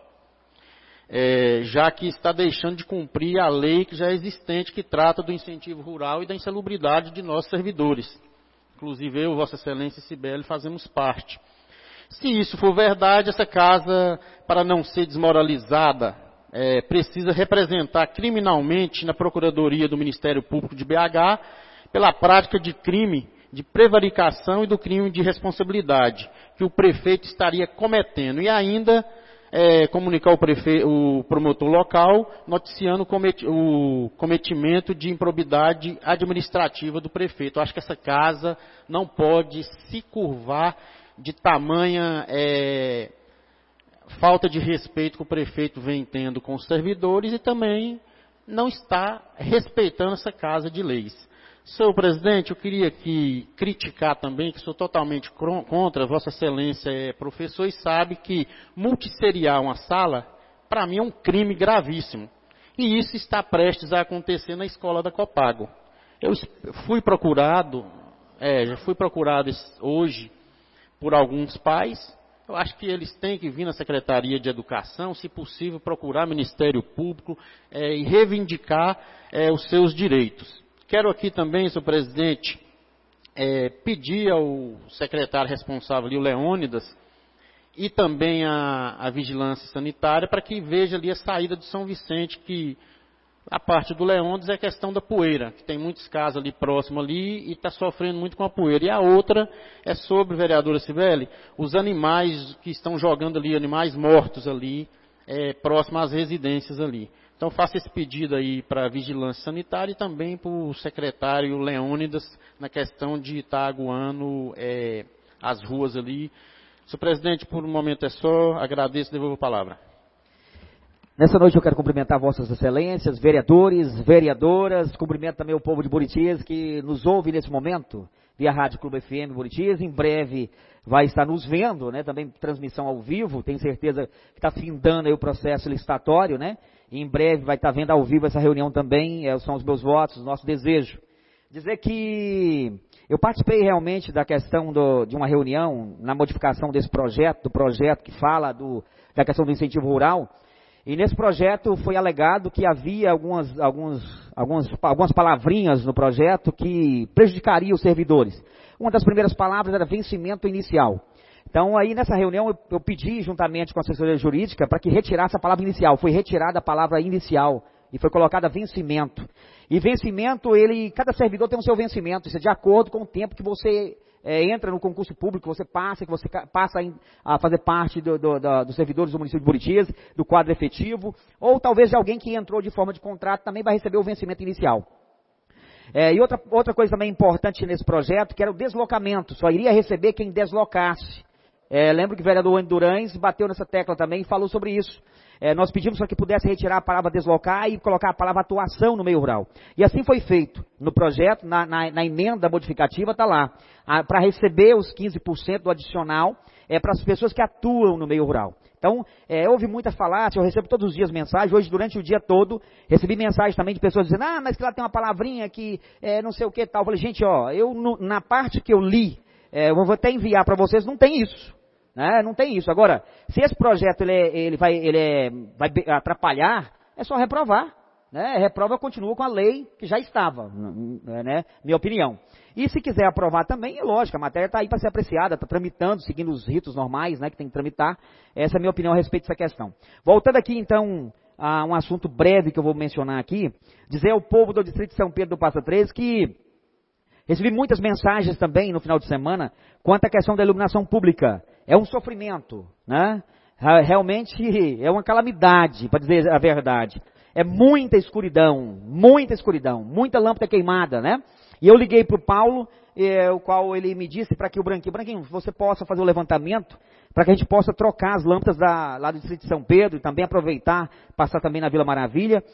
já que está deixando de cumprir a lei que já é existente, que trata do incentivo rural e da insalubridade de nossos servidores. Inclusive eu, Vossa Excelência e Cibele, fazemos parte. Se isso for verdade, essa casa, para não ser desmoralizada, precisa representar criminalmente na Procuradoria do Ministério Público de BH pela prática de crime de prevaricação e do crime de responsabilidade que o prefeito estaria cometendo. E ainda comunicar o promotor local noticiando o cometimento de improbidade administrativa do prefeito. Eu acho que essa casa não pode se curvar de tamanha falta de respeito que o prefeito vem tendo com os servidores e também não está respeitando essa casa de leis. Senhor presidente, eu queria aqui criticar também, que sou totalmente contra, Vossa Excelência é professor e sabe que multisseriar uma sala, para mim é um crime gravíssimo. E isso está prestes a acontecer na escola da Copago. Eu fui procurado, já fui procurado hoje por alguns pais. Eu acho que eles têm que vir na Secretaria de Educação, se possível, procurar o Ministério Público e reivindicar os seus direitos. Quero aqui também, senhor presidente, pedir ao secretário responsável ali, o Leônidas, e também a Vigilância Sanitária, para que veja ali a saída de São Vicente, que a parte do Leônidas é a questão da poeira, que tem muitos casos ali próximo ali e está sofrendo muito com a poeira. E a outra é sobre, vereadora Cibele, os animais que estão jogando ali, animais mortos ali, próximo às residências ali. Então faço esse pedido aí para a Vigilância Sanitária e também para o secretário Leônidas na questão de estar aguando as ruas ali. Senhor presidente, por um momento é só, agradeço e devolvo a palavra. Nessa noite eu quero cumprimentar Vossas Excelências, vereadores, vereadoras, cumprimento também o povo de Buritis que nos ouve nesse momento, via Rádio Clube FM Buritis, em breve vai estar nos vendo, né, também transmissão ao vivo, tenho certeza que está findando aí o processo licitatório, né, e em breve vai estar vendo ao vivo essa reunião também, são os meus votos, o nosso desejo. Dizer que eu participei realmente da questão de uma reunião, na modificação desse projeto, do projeto que fala da questão do incentivo rural, e nesse projeto foi alegado que havia algumas palavrinhas no projeto que prejudicariam os servidores. Uma das primeiras palavras era vencimento inicial. Então aí nessa reunião eu pedi juntamente com a assessoria jurídica para que retirasse a palavra inicial. Foi retirada a palavra inicial e foi colocada vencimento. E vencimento, cada servidor tem o seu vencimento, isso é de acordo com o tempo que você entra no concurso público, que você passa a fazer parte dos servidores do município de Buritis, do quadro efetivo, ou talvez de alguém que entrou de forma de contrato também vai receber o vencimento inicial. E outra coisa também importante nesse projeto, que era o deslocamento, só iria receber quem deslocasse. Lembro que o vereador Wendel Durães bateu nessa tecla também e falou sobre isso. Nós pedimos para que pudesse retirar a palavra deslocar e colocar a palavra atuação no meio rural. E assim foi feito. No projeto, na emenda modificativa, está lá. Para receber os 15% do adicional, para as pessoas que atuam no meio rural. Então, houve muita falácia, eu recebo todos os dias mensagens, hoje durante o dia todo, recebi mensagens também de pessoas dizendo, mas que lá tem uma palavrinha que não sei o que tal. Eu falei, gente, na parte que eu li, eu vou até enviar para vocês, não tem isso. Não tem isso. Agora, se esse projeto ele vai atrapalhar, é só reprovar. Reprova, continua com a lei que já estava, minha opinião. E se quiser aprovar também, é lógico, a matéria está aí para ser apreciada, está tramitando, seguindo os ritos normais, que tem que tramitar. Essa é a minha opinião a respeito dessa questão. Voltando aqui, então, a um assunto breve que eu vou mencionar aqui, dizer ao povo do Distrito de São Pedro do Passa Três que recebi muitas mensagens também no final de semana quanto à questão da iluminação pública. É um sofrimento, realmente é uma calamidade, para dizer a verdade. É muita escuridão, muita lâmpada queimada, E eu liguei para o Paulo, o qual ele me disse para que o Branquinho, você possa fazer o levantamento, para que a gente possa trocar as lâmpadas lá do Distrito de São Pedro, e também aproveitar, passar também na Vila Maravilha,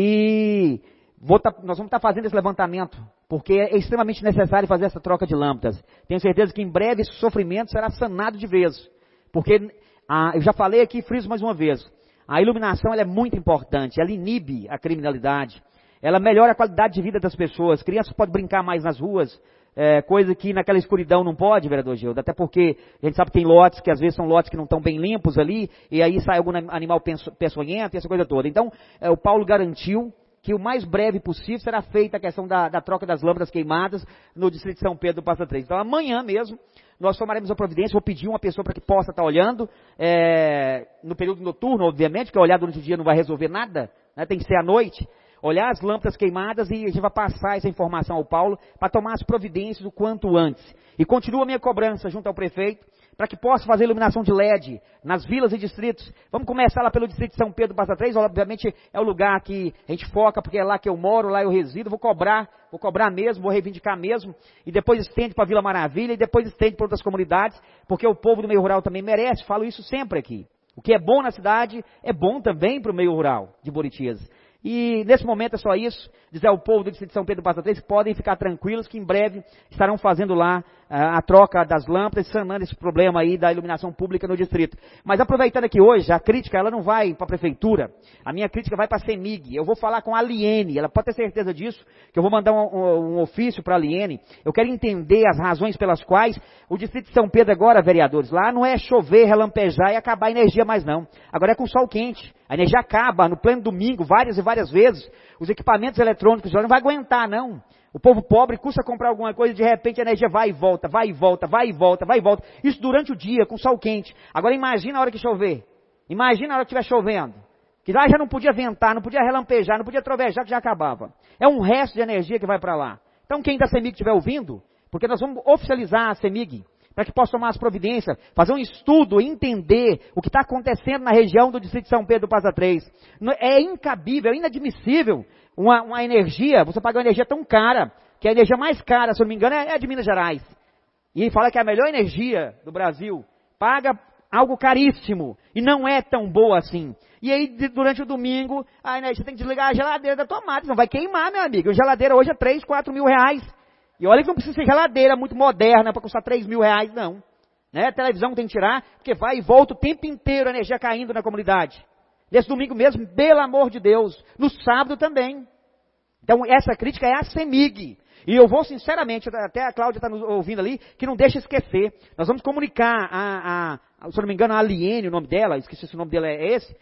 e nós vamos estar fazendo esse levantamento, porque é extremamente necessário fazer essa troca de lâmpadas. Tenho certeza que em breve esse sofrimento será sanado de vez, porque eu já falei aqui, friso mais uma vez, a iluminação ela é muito importante, ela inibe a criminalidade, ela melhora a qualidade de vida das pessoas, crianças podem brincar mais nas ruas, coisa que naquela escuridão não pode, vereador Gildo, até porque a gente sabe que tem lotes que às vezes são lotes que não estão bem limpos ali, e aí sai algum animal peçonhento, essa coisa toda. Então, o Paulo garantiu que o mais breve possível será feita a questão da troca das lâmpadas queimadas no Distrito de São Pedro do Passa Três. Então, amanhã mesmo, nós tomaremos a providência, vou pedir uma pessoa para que possa estar olhando, no período noturno, obviamente, porque olhar durante o dia não vai resolver nada, tem que ser à noite, olhar as lâmpadas queimadas e a gente vai passar essa informação ao Paulo para tomar as providências o quanto antes. E continua a minha cobrança junto ao prefeito, para que possa fazer iluminação de LED nas vilas e distritos. Vamos começar lá pelo Distrito de São Pedro do Passa Três, obviamente é o lugar que a gente foca, porque é lá que eu moro, lá eu resido, vou cobrar mesmo, vou reivindicar mesmo, e depois estende para a Vila Maravilha, e depois estende para outras comunidades, porque o povo do meio rural também merece, falo isso sempre aqui. O que é bom na cidade, é bom também para o meio rural de Buritis. E nesse momento é só isso, dizer ao povo do Distrito de São Pedro do Passa Três que podem ficar tranquilos que em breve estarão fazendo lá a troca das lâmpadas, sanando esse problema aí da iluminação pública no distrito. Mas aproveitando aqui hoje, a crítica ela não vai para a prefeitura, a minha crítica vai para a CEMIG. Eu vou falar com a Aliene, ela pode ter certeza disso, que eu vou mandar um ofício para a Aliene. Eu quero entender as razões pelas quais o Distrito de São Pedro agora, vereadores, lá não é chover, relampejar e acabar a energia mais não. Agora é com sol quente. A energia acaba no pleno domingo, várias e várias vezes. Os equipamentos eletrônicos já não vai aguentar, não. O povo pobre custa comprar alguma coisa e de repente a energia vai e volta, vai e volta, vai e volta, vai e volta. Isso durante o dia, com sol quente. Agora imagina a hora que chover. Imagina a hora que estiver chovendo. Que lá já não podia ventar, não podia relampejar, não podia trovejar, que já acabava. É um resto de energia que vai para lá. Então quem da CEMIG estiver ouvindo, porque nós vamos oficializar a CEMIG, para que possa tomar as providências, fazer um estudo, entender o que está acontecendo na região do Distrito de São Pedro do Passa Três. É incabível, é inadmissível uma energia, você paga uma energia tão cara, que a energia mais cara, se eu não me engano, é a de Minas Gerais. E fala que é a melhor energia do Brasil, paga algo caríssimo, e não é tão boa assim. E aí, durante o domingo, a energia tem que desligar a geladeira da tomada, senão vai queimar, meu amigo. A geladeira hoje é 3, 4 mil reais. E olha que não precisa ser geladeira muito moderna para custar 3 mil reais, não. A televisão tem que tirar, porque vai e volta o tempo inteiro a energia caindo na comunidade. Nesse domingo mesmo, pelo amor de Deus. No sábado também. Então, essa crítica é a CEMIG. E eu vou, sinceramente, até a Cláudia está nos ouvindo ali, que não deixa esquecer. Nós vamos comunicar se eu não me engano, a Aliene, o nome dela, esqueci se o nome dela é esse,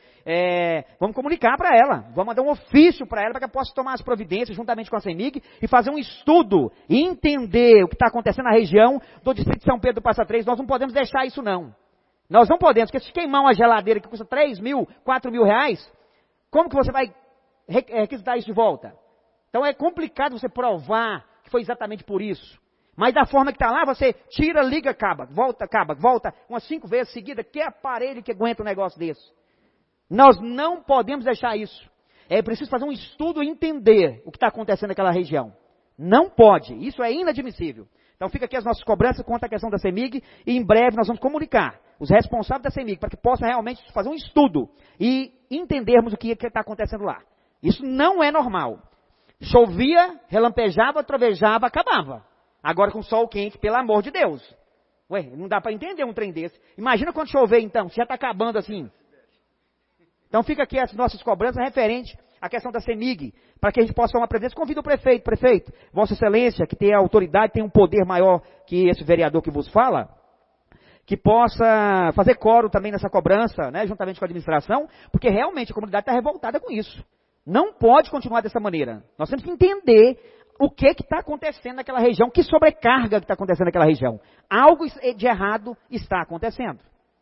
vamos comunicar para ela, vamos mandar um ofício para ela, para que ela possa tomar as providências juntamente com a CEMIG e fazer um estudo e entender o que está acontecendo na região do Distrito de São Pedro do Passa Três. Nós não podemos deixar isso não. Nós não podemos, porque se queimar uma geladeira que custa 3 mil, 4 mil reais, como que você vai requisitar isso de volta? Então é complicado você provar que foi exatamente por isso. Mas da forma que está lá, você tira, liga, acaba, volta, umas 5 vezes seguida. Que aparelho que aguenta um negócio desse? Nós não podemos deixar isso. É preciso fazer um estudo e entender o que está acontecendo naquela região. Não pode, isso é inadmissível. Então fica aqui as nossas cobranças quanto à questão da CEMIG, e em breve nós vamos comunicar os responsáveis da CEMIG, para que possam realmente fazer um estudo e entendermos o que está acontecendo lá. Isso não é normal. Chovia, relampejava, trovejava, acabava. Agora com sol quente, pelo amor de Deus. Ué, não dá para entender um trem desse. Imagina quando chover então, se já está acabando assim. Então fica aqui as nossas cobranças referentes à questão da CEMIG, para que a gente possa fazer uma presença. Convido o prefeito, Vossa Excelência, que tem a autoridade, tem um poder maior que esse vereador que vos fala, que possa fazer coro também nessa cobrança, né, juntamente com a administração, porque realmente a comunidade está revoltada com isso. Não pode continuar dessa maneira. Nós temos que entender o que está acontecendo naquela região, que sobrecarga que está acontecendo naquela região. Algo de errado está acontecendo.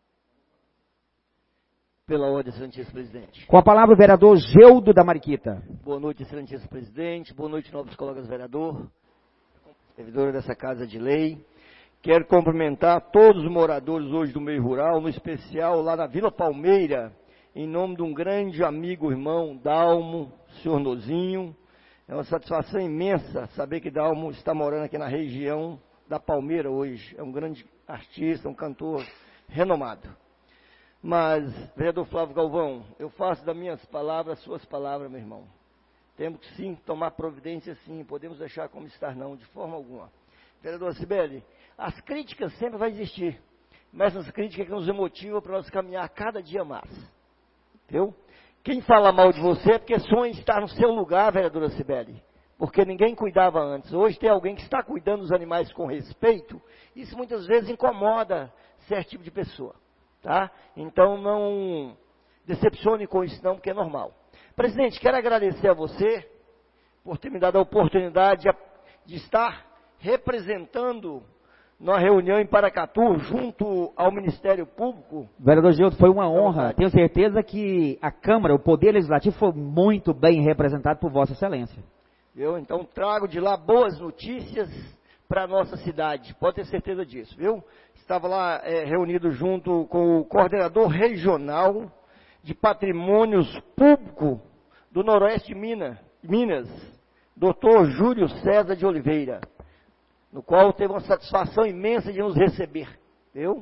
Pela ordem, excelentíssimo presidente. Com a palavra o vereador Geudo da Mariquita. Boa noite, excelentíssimo presidente. Boa noite, nobres colegas vereador, servidora dessa Casa de Lei. Quero cumprimentar todos os moradores hoje do meio rural, no especial lá na Vila Palmeira, em nome de um grande amigo, irmão, Dalmo, senhor Nozinho. É uma satisfação imensa saber que Dalmo está morando aqui na região da Palmeira hoje. É um grande artista, um cantor renomado. Mas, vereador Flávio Galvão, eu faço das minhas palavras suas palavras, meu irmão. Temos que sim tomar providência, sim, podemos deixar como estar não, de forma alguma. Vereador Cibele, as críticas sempre vão existir, mas as críticas que nos motivam para nós caminhar cada dia mais. Viu? Quem fala mal de você é porque sonha estar no seu lugar, vereadora Cibele, porque ninguém cuidava antes. Hoje tem alguém que está cuidando dos animais com respeito, isso muitas vezes incomoda certo tipo de pessoa. Tá? Então não decepcione com isso não, porque é normal. Presidente, quero agradecer a você por ter me dado a oportunidade de estar representando na reunião em Paracatu, junto ao Ministério Público. Vereador Gildo, foi uma honra. Tenho certeza que a Câmara, o Poder Legislativo, foi muito bem representado por Vossa Excelência. Eu então trago de lá boas notícias para a nossa cidade, pode ter certeza disso, viu? Estava lá reunido junto com o coordenador regional de patrimônios públicos do Noroeste de Minas, Dr. Júlio César de Oliveira, no qual teve uma satisfação imensa de nos receber, viu?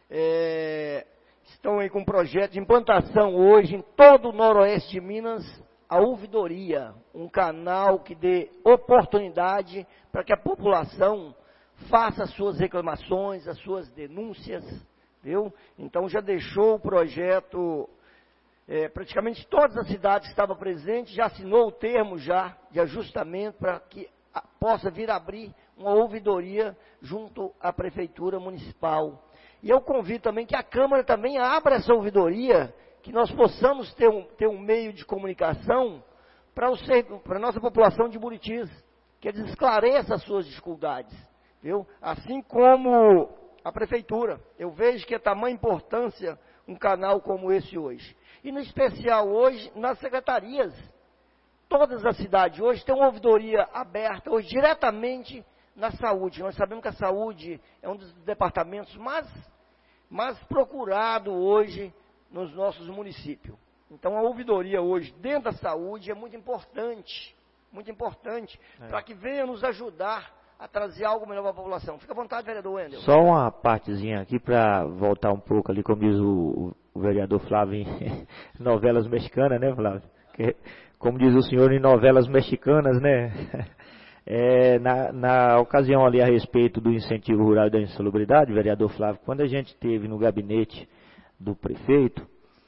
Estão aí com um projeto de implantação hoje em todo o Noroeste de Minas, a ouvidoria, um canal que dê oportunidade para que a população faça as suas reclamações, as suas denúncias, viu? Então já deixou o projeto, praticamente todas as cidades que estavam presentes, já assinou o termo já de ajustamento para que possa vir abrir uma ouvidoria junto à Prefeitura Municipal. E eu convido também que a Câmara também abra essa ouvidoria, que nós possamos ter um meio de comunicação para a nossa população de Buritis, que eles esclareçam as suas dificuldades, viu? Assim como a Prefeitura. Eu vejo que é tamanha importância um canal como esse hoje. E no especial hoje, nas secretarias, todas as cidades hoje têm uma ouvidoria aberta, hoje diretamente na saúde. Nós sabemos que a saúde é um dos departamentos mais procurado hoje nos nossos municípios. Então a ouvidoria hoje dentro da saúde é muito importante para que venha nos ajudar a trazer algo melhor para a população. Fica à vontade, vereador Wendel. Só uma partezinha aqui para voltar um pouco ali, como diz o vereador Flávio, em novelas mexicanas, né, Flávio? Como diz o senhor, em novelas mexicanas, né? Na ocasião ali a respeito do incentivo rural e da insalubridade, vereador Flávio, quando a gente esteve no gabinete do prefeito,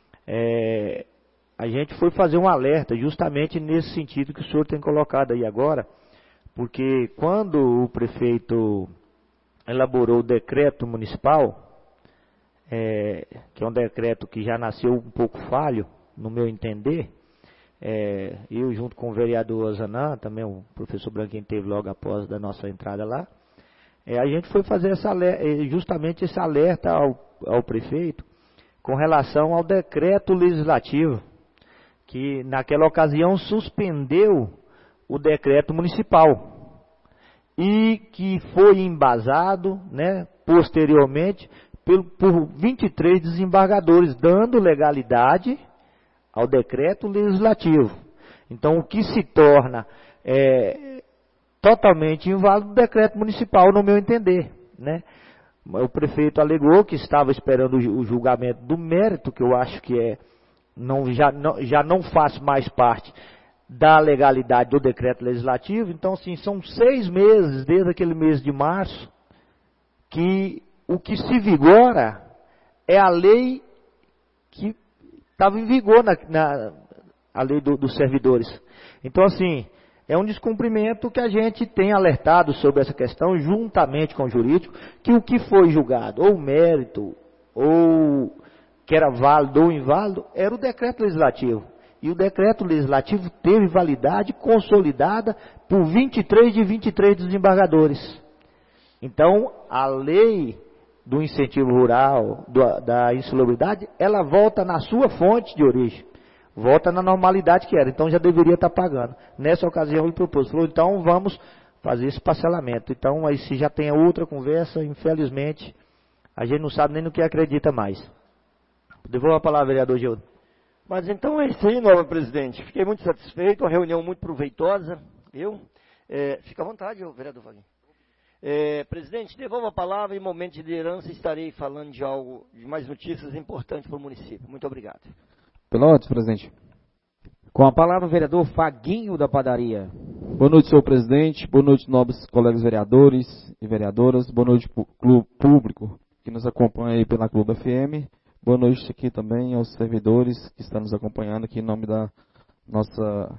a gente foi fazer um alerta justamente nesse sentido que o senhor tem colocado aí agora, porque quando o prefeito elaborou o decreto municipal, que é um decreto que já nasceu um pouco falho, no meu entender, eu junto com o vereador Ozanam, também o professor Branquinho teve logo após da nossa entrada lá, a gente foi fazer justamente esse alerta ao prefeito com relação ao decreto legislativo, que naquela ocasião suspendeu o decreto municipal. e que foi embasado, né, posteriormente por 23 desembargadores, dando legalidade ao decreto legislativo. Então, o que se torna totalmente inválido o decreto municipal, no meu entender, né? O prefeito alegou que estava esperando o julgamento do mérito, que eu acho que já não faz mais parte da legalidade do decreto legislativo. Então, assim, são 6 meses, desde aquele mês de março, que o que se vigora é a lei que estava em vigor, a lei dos servidores. Então, assim, é um descumprimento que a gente tem alertado sobre essa questão, juntamente com o jurídico, que o que foi julgado, ou mérito, ou que era válido ou inválido, era o decreto legislativo. E o decreto legislativo teve validade consolidada por 23 de 23 desembargadores. Então, a lei do incentivo rural, da insalubridade, ela volta na sua fonte de origem. Volta na normalidade que era. Então, já deveria estar pagando. Nessa ocasião, ele propôs. Falou, então, vamos fazer esse parcelamento. Então, aí se já tem outra conversa, infelizmente, a gente não sabe nem no que acredita mais. Devolvo a palavra, vereador Gildo. Mas então é isso aí, nobre presidente. Fiquei muito satisfeito, uma reunião muito proveitosa. Fica à vontade, vereador Vaguinho. Presidente, devolvo a palavra e em momento de liderança estarei falando de mais notícias importantes para o município. Muito obrigado. Pela ordem, presidente. Com a palavra o vereador Faguinho da Padaria. Boa noite, senhor presidente. Boa noite, nobres colegas vereadores e vereadoras. Boa noite, clube público que nos acompanha aí pela Clube FM. Boa noite aqui também aos servidores que estão nos acompanhando aqui em nome da nossa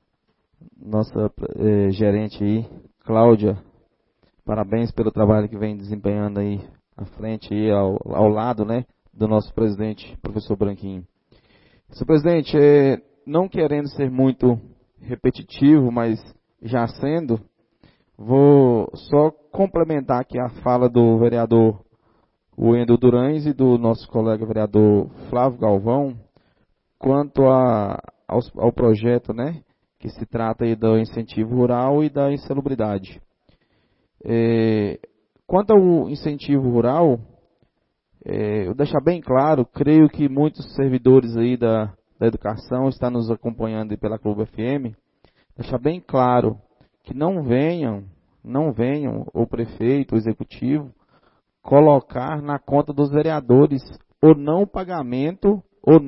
gerente aí, Cláudia. Parabéns pelo trabalho que vem desempenhando aí à frente e ao lado, né, do nosso presidente, professor Branquinho. Senhor presidente, não querendo ser muito repetitivo, mas já sendo, vou só complementar aqui a fala do vereador Wendel Durães e do nosso colega vereador Flávio Galvão, quanto ao projeto, né, que se trata aí do incentivo rural e da insalubridade. Quanto ao incentivo rural, eu deixar bem claro, creio que muitos servidores aí da educação estão nos acompanhando aí pela Clube FM, deixar bem claro que não venham o prefeito, o executivo, colocar na conta dos vereadores o não pagamento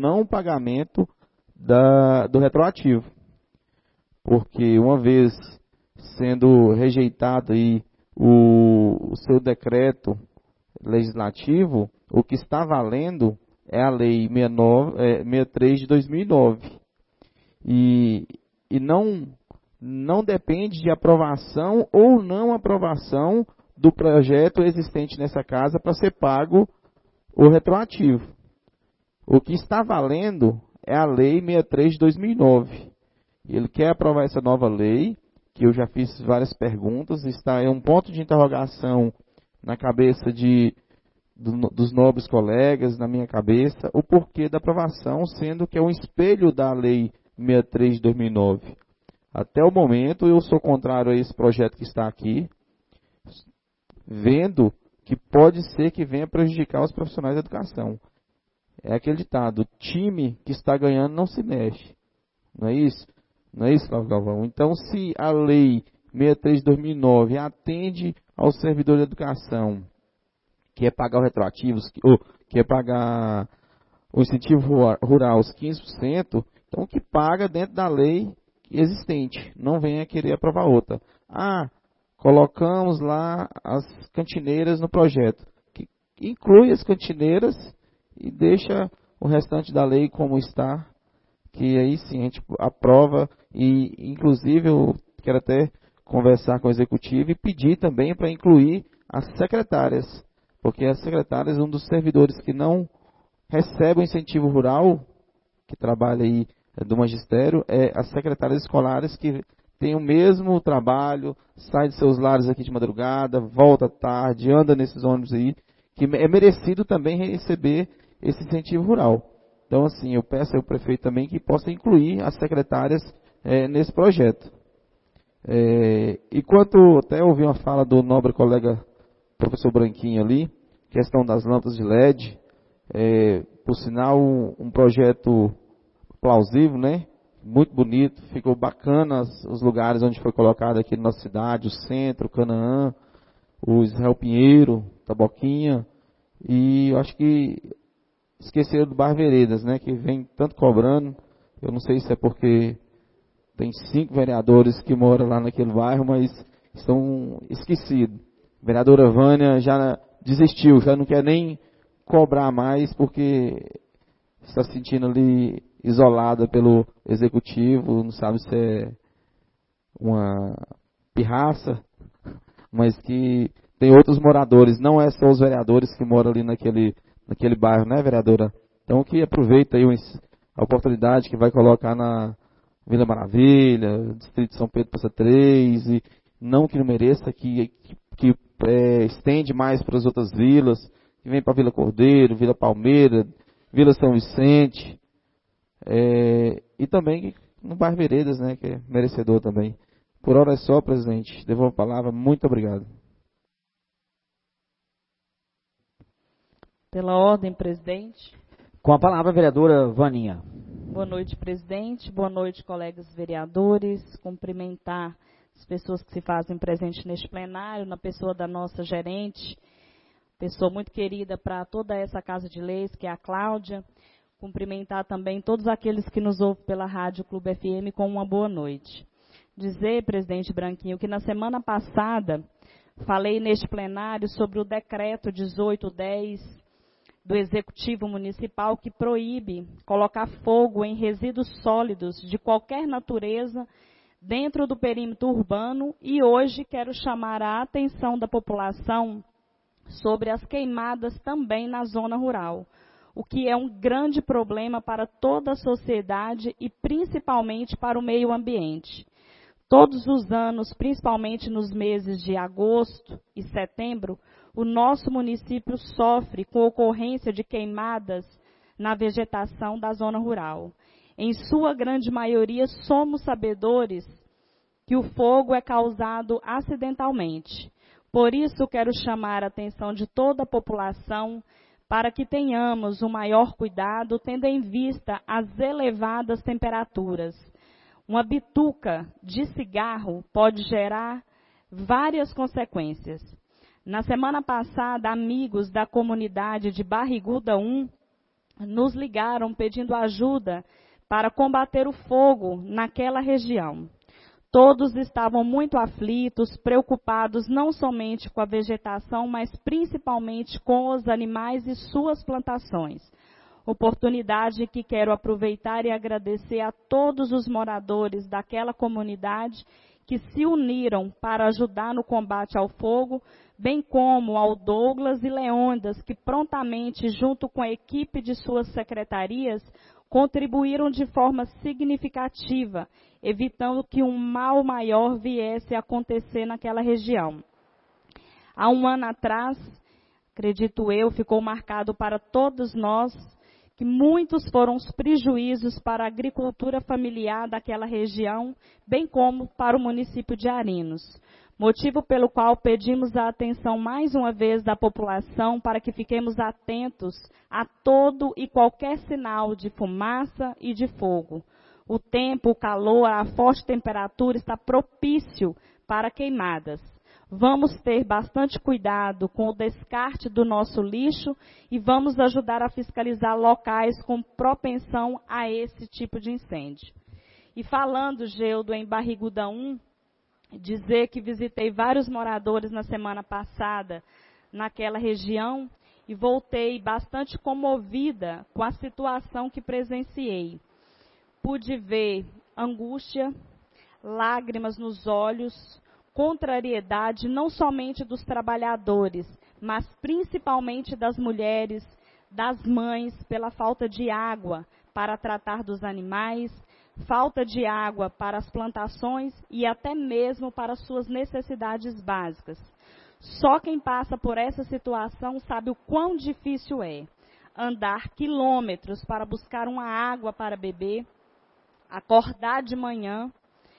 do retroativo. Porque uma vez sendo rejeitado aí o seu decreto legislativo, o que está valendo é a lei 63 de 2009. E não depende de aprovação ou não aprovação do projeto existente nessa casa para ser pago o retroativo. O que está valendo é a lei 63 de 2009. Ele quer aprovar essa nova lei, que eu já fiz várias perguntas, está um ponto de interrogação na cabeça dos nobres colegas, na minha cabeça, o porquê da aprovação, sendo que é um espelho da lei 63 de 2009. Até o momento, eu sou contrário a esse projeto que está aqui, vendo que pode ser que venha prejudicar os profissionais da educação. É aquele ditado, time que está ganhando não se mexe. Não é isso? Não é isso, Flávio Galvão? Então, se a lei 63 de 2009 atende ao servidor de educação, que é pagar o retroativo, que é pagar o incentivo rural, os 15%, então que paga dentro da lei existente. Não venha querer aprovar outra. Colocamos lá as cantineiras no projeto. Que inclui as cantineiras e deixa o restante da lei como está, que aí sim a gente aprova. E inclusive eu quero até conversar com o executivo e pedir também para incluir as secretárias, porque as secretárias, um dos servidores que não recebe o incentivo rural, que trabalha aí do magistério, é as secretárias escolares que tem o mesmo trabalho, sai de seus lares aqui de madrugada, volta tarde, anda nesses ônibus aí, que é merecido também receber esse incentivo rural. Então, assim, eu peço ao prefeito também que possa incluir as secretárias nesse projeto. Enquanto até ouvi uma fala do nobre colega professor Branquinho ali, questão das lâmpadas de LED, por sinal um projeto plausível, né? Muito bonito, ficou bacana os lugares onde foi colocado aqui na nossa cidade, o centro, o Canaã, o Israel Pinheiro, Taboquinha, e eu acho que esqueceram do Bairro Veredas, né? Que vem tanto cobrando, eu não sei se é porque tem 5 vereadores que moram lá naquele bairro, mas estão esquecidos. A vereadora Vânia já desistiu, já não quer nem cobrar mais, porque está se sentindo ali isolada pelo executivo, não sabe se é uma pirraça, mas que tem outros moradores, não é só os vereadores que moram ali naquele bairro, né, vereadora? Então que aproveita aí a oportunidade que vai colocar na Vila Maravilha, Distrito de São Pedro passa 3, e não que não mereça, que estende mais para as outras vilas, que vem para Vila Cordeiro, Vila Palmeira, Vila São Vicente, e também no bairro Veredas, né, que é merecedor também. Por hora é só, presidente. Devolvo a palavra. Muito obrigado. Pela ordem, presidente. Com a palavra, vereadora Vaninha. Boa noite, presidente. Boa noite, colegas vereadores. Cumprimentar as pessoas que se fazem presente neste plenário, na pessoa da nossa gerente, pessoa muito querida para toda essa Casa de Leis, que é a Cláudia. Cumprimentar também todos aqueles que nos ouvem pela Rádio Clube FM com uma boa noite. Dizer, presidente Branquinho, que na semana passada falei neste plenário sobre o decreto 1810 do Executivo Municipal que proíbe colocar fogo em resíduos sólidos de qualquer natureza dentro do perímetro urbano, e hoje quero chamar a atenção da população sobre as queimadas também na zona rural, o que é um grande problema para toda a sociedade e principalmente para o meio ambiente. Todos os anos, principalmente nos meses de agosto e setembro, o nosso município sofre com ocorrência de queimadas na vegetação da zona rural. Em sua grande maioria, somos sabedores que o fogo é causado acidentalmente. Por isso, quero chamar a atenção de toda a população para que tenhamos um maior cuidado, tendo em vista as elevadas temperaturas. Uma bituca de cigarro pode gerar várias consequências. Na semana passada, amigos da comunidade de Barriguda 1 nos ligaram pedindo ajuda para combater o fogo naquela região. Todos estavam muito aflitos, preocupados não somente com a vegetação, mas principalmente com os animais e suas plantações. Oportunidade que quero aproveitar e agradecer a todos os moradores daquela comunidade que se uniram para ajudar no combate ao fogo, bem como ao Douglas e Leônidas, que prontamente, junto com a equipe de suas secretarias, contribuíram de forma significativa, evitando que um mal maior viesse a acontecer naquela região. Há um ano atrás, acredito eu, ficou marcado para todos nós que muitos foram os prejuízos para a agricultura familiar daquela região, bem como para o município de Arinos. Motivo pelo qual pedimos a atenção mais uma vez da população para que fiquemos atentos a todo e qualquer sinal de fumaça e de fogo. O tempo, o calor, a forte temperatura está propício para queimadas. Vamos ter bastante cuidado com o descarte do nosso lixo e vamos ajudar a fiscalizar locais com propensão a esse tipo de incêndio. E falando, Geudo, em Barriguda 1, dizer que visitei vários moradores na semana passada naquela região e voltei bastante comovida com a situação que presenciei. Pude ver angústia, lágrimas nos olhos, contrariedade não somente dos trabalhadores, mas principalmente das mulheres, das mães, pela falta de água para tratar dos animais, falta de água para as plantações e até mesmo para suas necessidades básicas. Só quem passa por essa situação sabe o quão difícil é andar quilômetros para buscar uma água para beber, acordar de manhã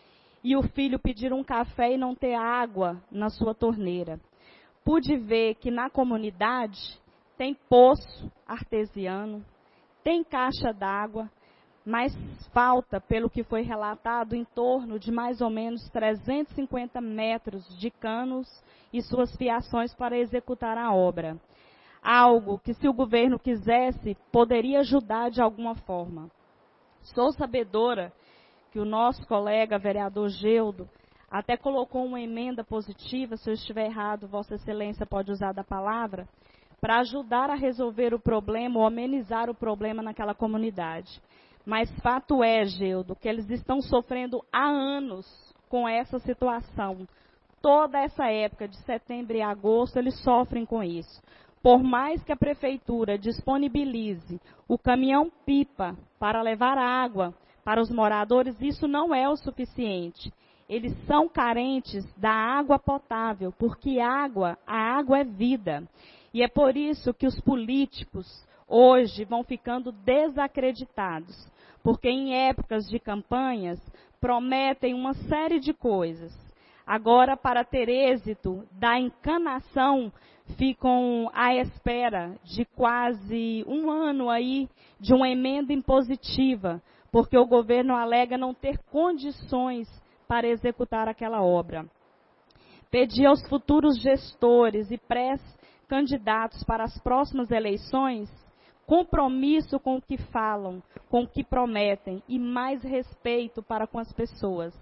e o filho pedir um café e não ter água na sua torneira. Pude ver que na comunidade tem poço artesiano, tem caixa d'água, mas falta, pelo que foi relatado, em torno de mais ou menos 350 metros de canos e suas fiações para executar a obra. Algo que, se o governo quisesse, poderia ajudar de alguma forma. Sou sabedora que o nosso colega vereador Geudo até colocou uma emenda positiva, se eu estiver errado, Vossa Excelência pode usar da palavra, para ajudar a resolver o problema ou amenizar o problema naquela comunidade. Mas fato é, Geudo, que eles estão sofrendo há anos com essa situação. Toda essa época de setembro e agosto, eles sofrem com isso. Por mais que a prefeitura disponibilize o caminhão-pipa para levar água para os moradores, isso não é o suficiente. Eles são carentes da água potável, porque a água é vida. E é por isso que os políticos hoje vão ficando desacreditados, porque em épocas de campanhas prometem uma série de coisas. Agora, para ter êxito da encanação, ficam à espera de quase um ano aí de uma emenda impositiva, porque o governo alega não ter condições para executar aquela obra. Pedi aos futuros gestores e pré-candidatos para as próximas eleições compromisso com o que falam, com o que prometem e mais respeito para com as pessoas.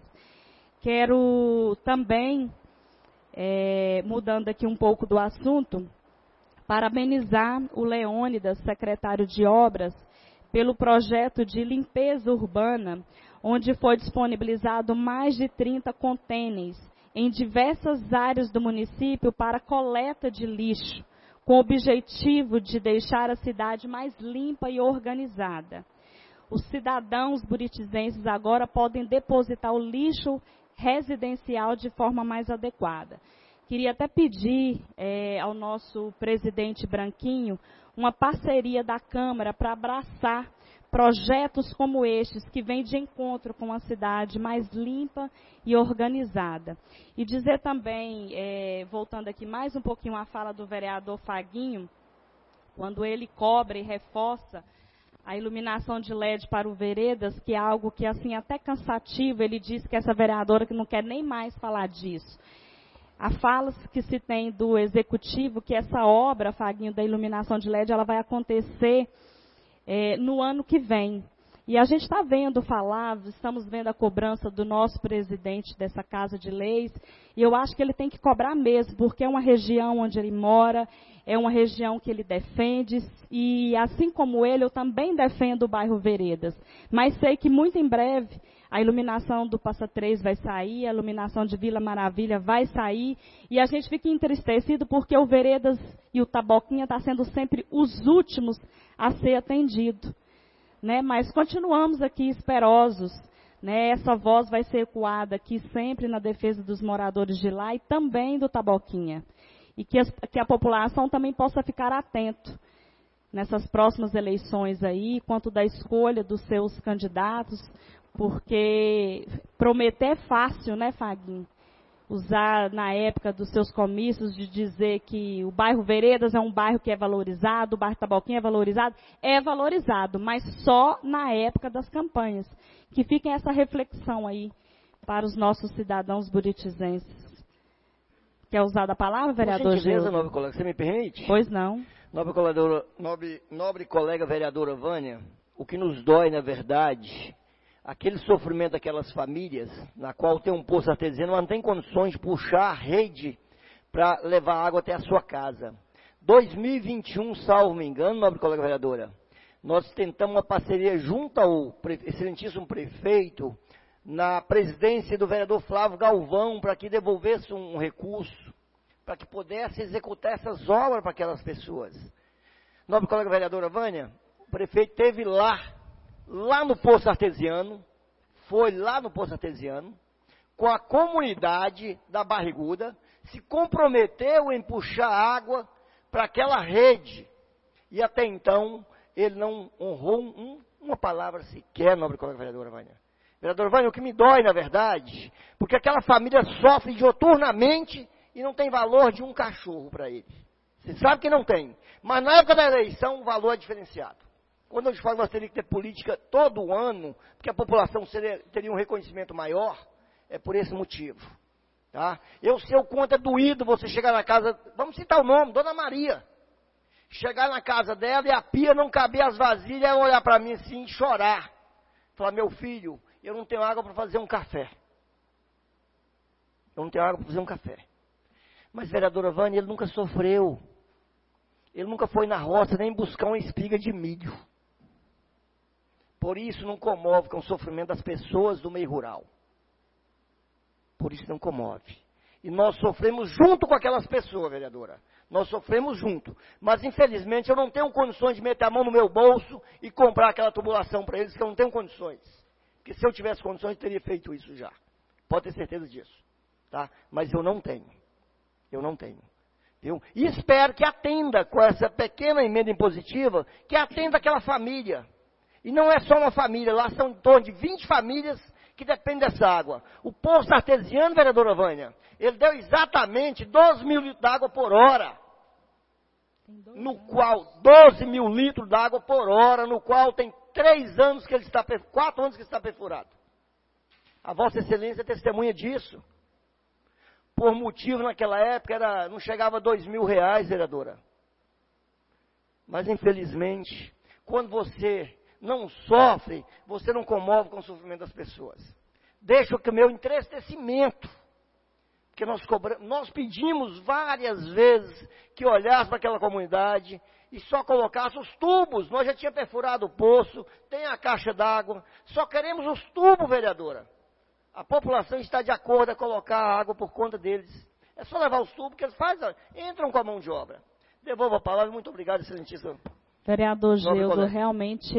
Quero também, mudando aqui um pouco do assunto, parabenizar o Leônidas, secretário de Obras, pelo projeto de limpeza urbana, onde foi disponibilizado mais de 30 contêineres em diversas áreas do município para coleta de lixo, com o objetivo de deixar a cidade mais limpa e organizada. Os cidadãos buritizenses agora podem depositar o lixo residencial de forma mais adequada. Queria até pedir ao nosso presidente Branquinho uma parceria da Câmara para abraçar projetos como estes, que vêm de encontro com uma cidade mais limpa e organizada. E dizer também, voltando aqui mais um pouquinho à fala do vereador Faguinho, quando ele cobra e reforça a iluminação de LED para o Veredas, que é algo que assim até cansativo, ele diz que essa vereadora que não quer nem mais falar disso. A fala que se tem do executivo, que essa obra, Faguinho, da iluminação de LED, ela vai acontecer no ano que vem. E a gente está vendo falar, estamos vendo a cobrança do nosso presidente dessa Casa de Leis, e eu acho que ele tem que cobrar mesmo, porque é uma região onde ele mora, é uma região que ele defende, e assim como ele, eu também defendo o bairro Veredas. Mas sei que muito em breve a iluminação do Passa 3 vai sair, a iluminação de Vila Maravilha vai sair, e a gente fica entristecido porque o Veredas e o Taboquinha estão sendo sempre os últimos a ser atendido. Né? Mas continuamos aqui esperosos. Né? Essa voz vai ser ecoada aqui sempre na defesa dos moradores de lá e também do Taboquinha. E que a população também possa ficar atento nessas próximas eleições aí, quanto da escolha dos seus candidatos, porque prometer é fácil, né, Faguinho? Usar na época dos seus comícios de dizer que o bairro Veredas é um bairro que é valorizado, o bairro Taboquinha é valorizado, mas só na época das campanhas. Que fiquem essa reflexão aí para os nossos cidadãos buritizenses. Quer usar a palavra, vereador? Com gentileza, nobre colega, você me permite? Pois não. Nobre colega vereadora Vânia, o que nos dói, na verdade, aquele sofrimento daquelas famílias, na qual tem um poço artesiano, mas não tem condições de puxar a rede para levar água até a sua casa. 2021, salvo me engano, nobre colega vereadora, nós tentamos uma parceria junto ao excelentíssimo prefeito, na presidência do vereador Flávio Galvão, para que devolvesse um recurso, para que pudesse executar essas obras para aquelas pessoas. Nobre colega vereadora Vânia, o prefeito esteve lá no Poço Artesiano, foi lá no Poço Artesiano, com a comunidade da Barriguda, se comprometeu em puxar água para aquela rede, e até então ele não honrou uma palavra sequer, nobre colega vereadora Vânia. Vereadora Vânia, o que me dói, na verdade, porque aquela família sofre dioturnamente e não tem valor de um cachorro para ele. Você sabe que não tem. Mas na época da eleição, o valor é diferenciado. Quando eu te falo que nós teríamos que ter política todo ano, porque a população teria um reconhecimento maior, é por esse motivo. Tá? Eu sei o quanto é doído você chegar na casa, vamos citar o nome, Dona Maria. Chegar na casa dela e a pia não caber as vasilhas, ela olhar para mim assim e chorar. Falar, meu filho, eu não tenho água para fazer um café. Eu não tenho água para fazer um café. Mas, vereadora Vânia, ele nunca sofreu. Ele nunca foi na roça nem buscar uma espiga de milho. Por isso não comove com o sofrimento das pessoas do meio rural. Por isso não comove. E nós sofremos junto com aquelas pessoas, vereadora. Nós sofremos junto. Mas, infelizmente, eu não tenho condições de meter a mão no meu bolso e comprar aquela tubulação para eles, que eu não tenho condições. Porque se eu tivesse condições, eu teria feito isso já. Pode ter certeza disso. Tá? Mas eu não tenho. Eu não tenho. Viu? E espero que atenda com essa pequena emenda impositiva, que atenda aquela família. E não é só uma família, lá são em torno de 20 famílias que dependem dessa água. O poço artesiano, vereadora Vânia, ele deu exatamente 12 mil litros d'água por hora. No qual, 12 mil litros d'água por hora, no qual tem 4 anos que ele está perfurado. A Vossa Excelência é testemunha disso. Por motivo, naquela época, não chegava a R$2.000, vereadora. Mas, infelizmente, quando você não sofre, você não comove com o sofrimento das pessoas. Deixa o meu entristecimento. Porque nós pedimos várias vezes que olhasse para aquela comunidade e só colocasse os tubos. Nós já tínhamos perfurado o poço, tem a caixa d'água, só queremos os tubos, vereadora. A população está de acordo a colocar a água por conta deles. É só levar os tubos que eles fazem, entram com a mão de obra. Devolvo a palavra, muito obrigado, excelentíssimo. Vereador Gildo, realmente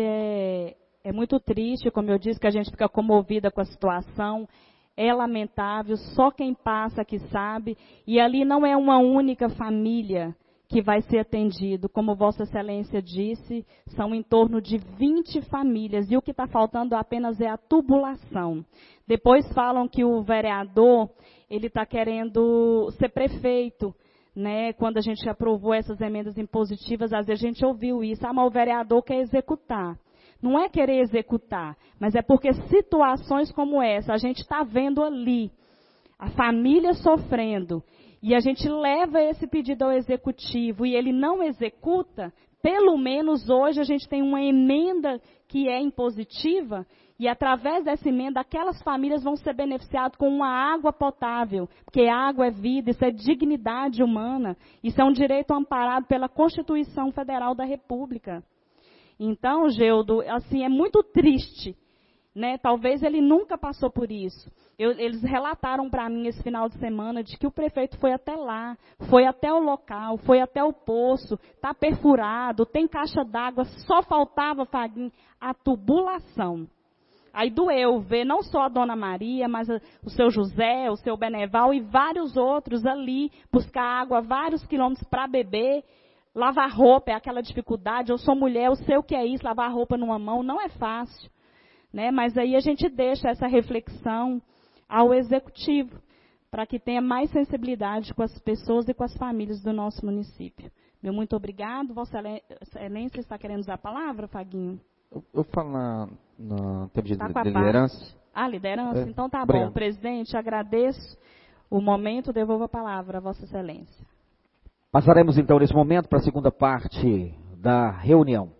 é muito triste, como eu disse, que a gente fica comovida com a situação. É lamentável, só quem passa que sabe. E ali não é uma única família que vai ser atendido. Como Vossa Excelência disse, são em torno de 20 famílias. E o que está faltando apenas é a tubulação. Depois falam que o vereador, ele está querendo ser prefeito. Né? Quando a gente aprovou essas emendas impositivas, às vezes a gente ouviu isso. Mas o vereador quer executar. Não é querer executar, mas é porque situações como essa, a gente está vendo ali, a família sofrendo, e a gente leva esse pedido ao executivo e ele não executa, pelo menos hoje a gente tem uma emenda que é impositiva, e através dessa emenda aquelas famílias vão ser beneficiadas com uma água potável, porque água é vida, isso é dignidade humana, isso é um direito amparado pela Constituição Federal da República. Então, Gildo, assim, é muito triste, né? Talvez ele nunca passou por isso. Eles relataram para mim esse final de semana de que o prefeito foi até lá, foi até o local, foi até o poço, está perfurado, tem caixa d'água, só faltava, Faguinho, a tubulação. Aí doeu ver não só a Dona Maria, mas o seu José, o seu Beneval e vários outros ali, buscar água vários quilômetros para beber. Lavar roupa é aquela dificuldade, eu sou mulher, eu sei o que é isso, lavar roupa numa mão não é fácil. Né? Mas aí a gente deixa essa reflexão ao executivo, para que tenha mais sensibilidade com as pessoas e com as famílias do nosso município. Meu muito obrigado. Vossa Excelência está querendo usar a palavra, Faguinho? Eu falo no tempo de tá liderança. Liderança? Então tá Obrigado. Bom. Presidente, agradeço o momento, devolvo a palavra a Vossa Excelência. Passaremos então nesse momento para a segunda parte da reunião.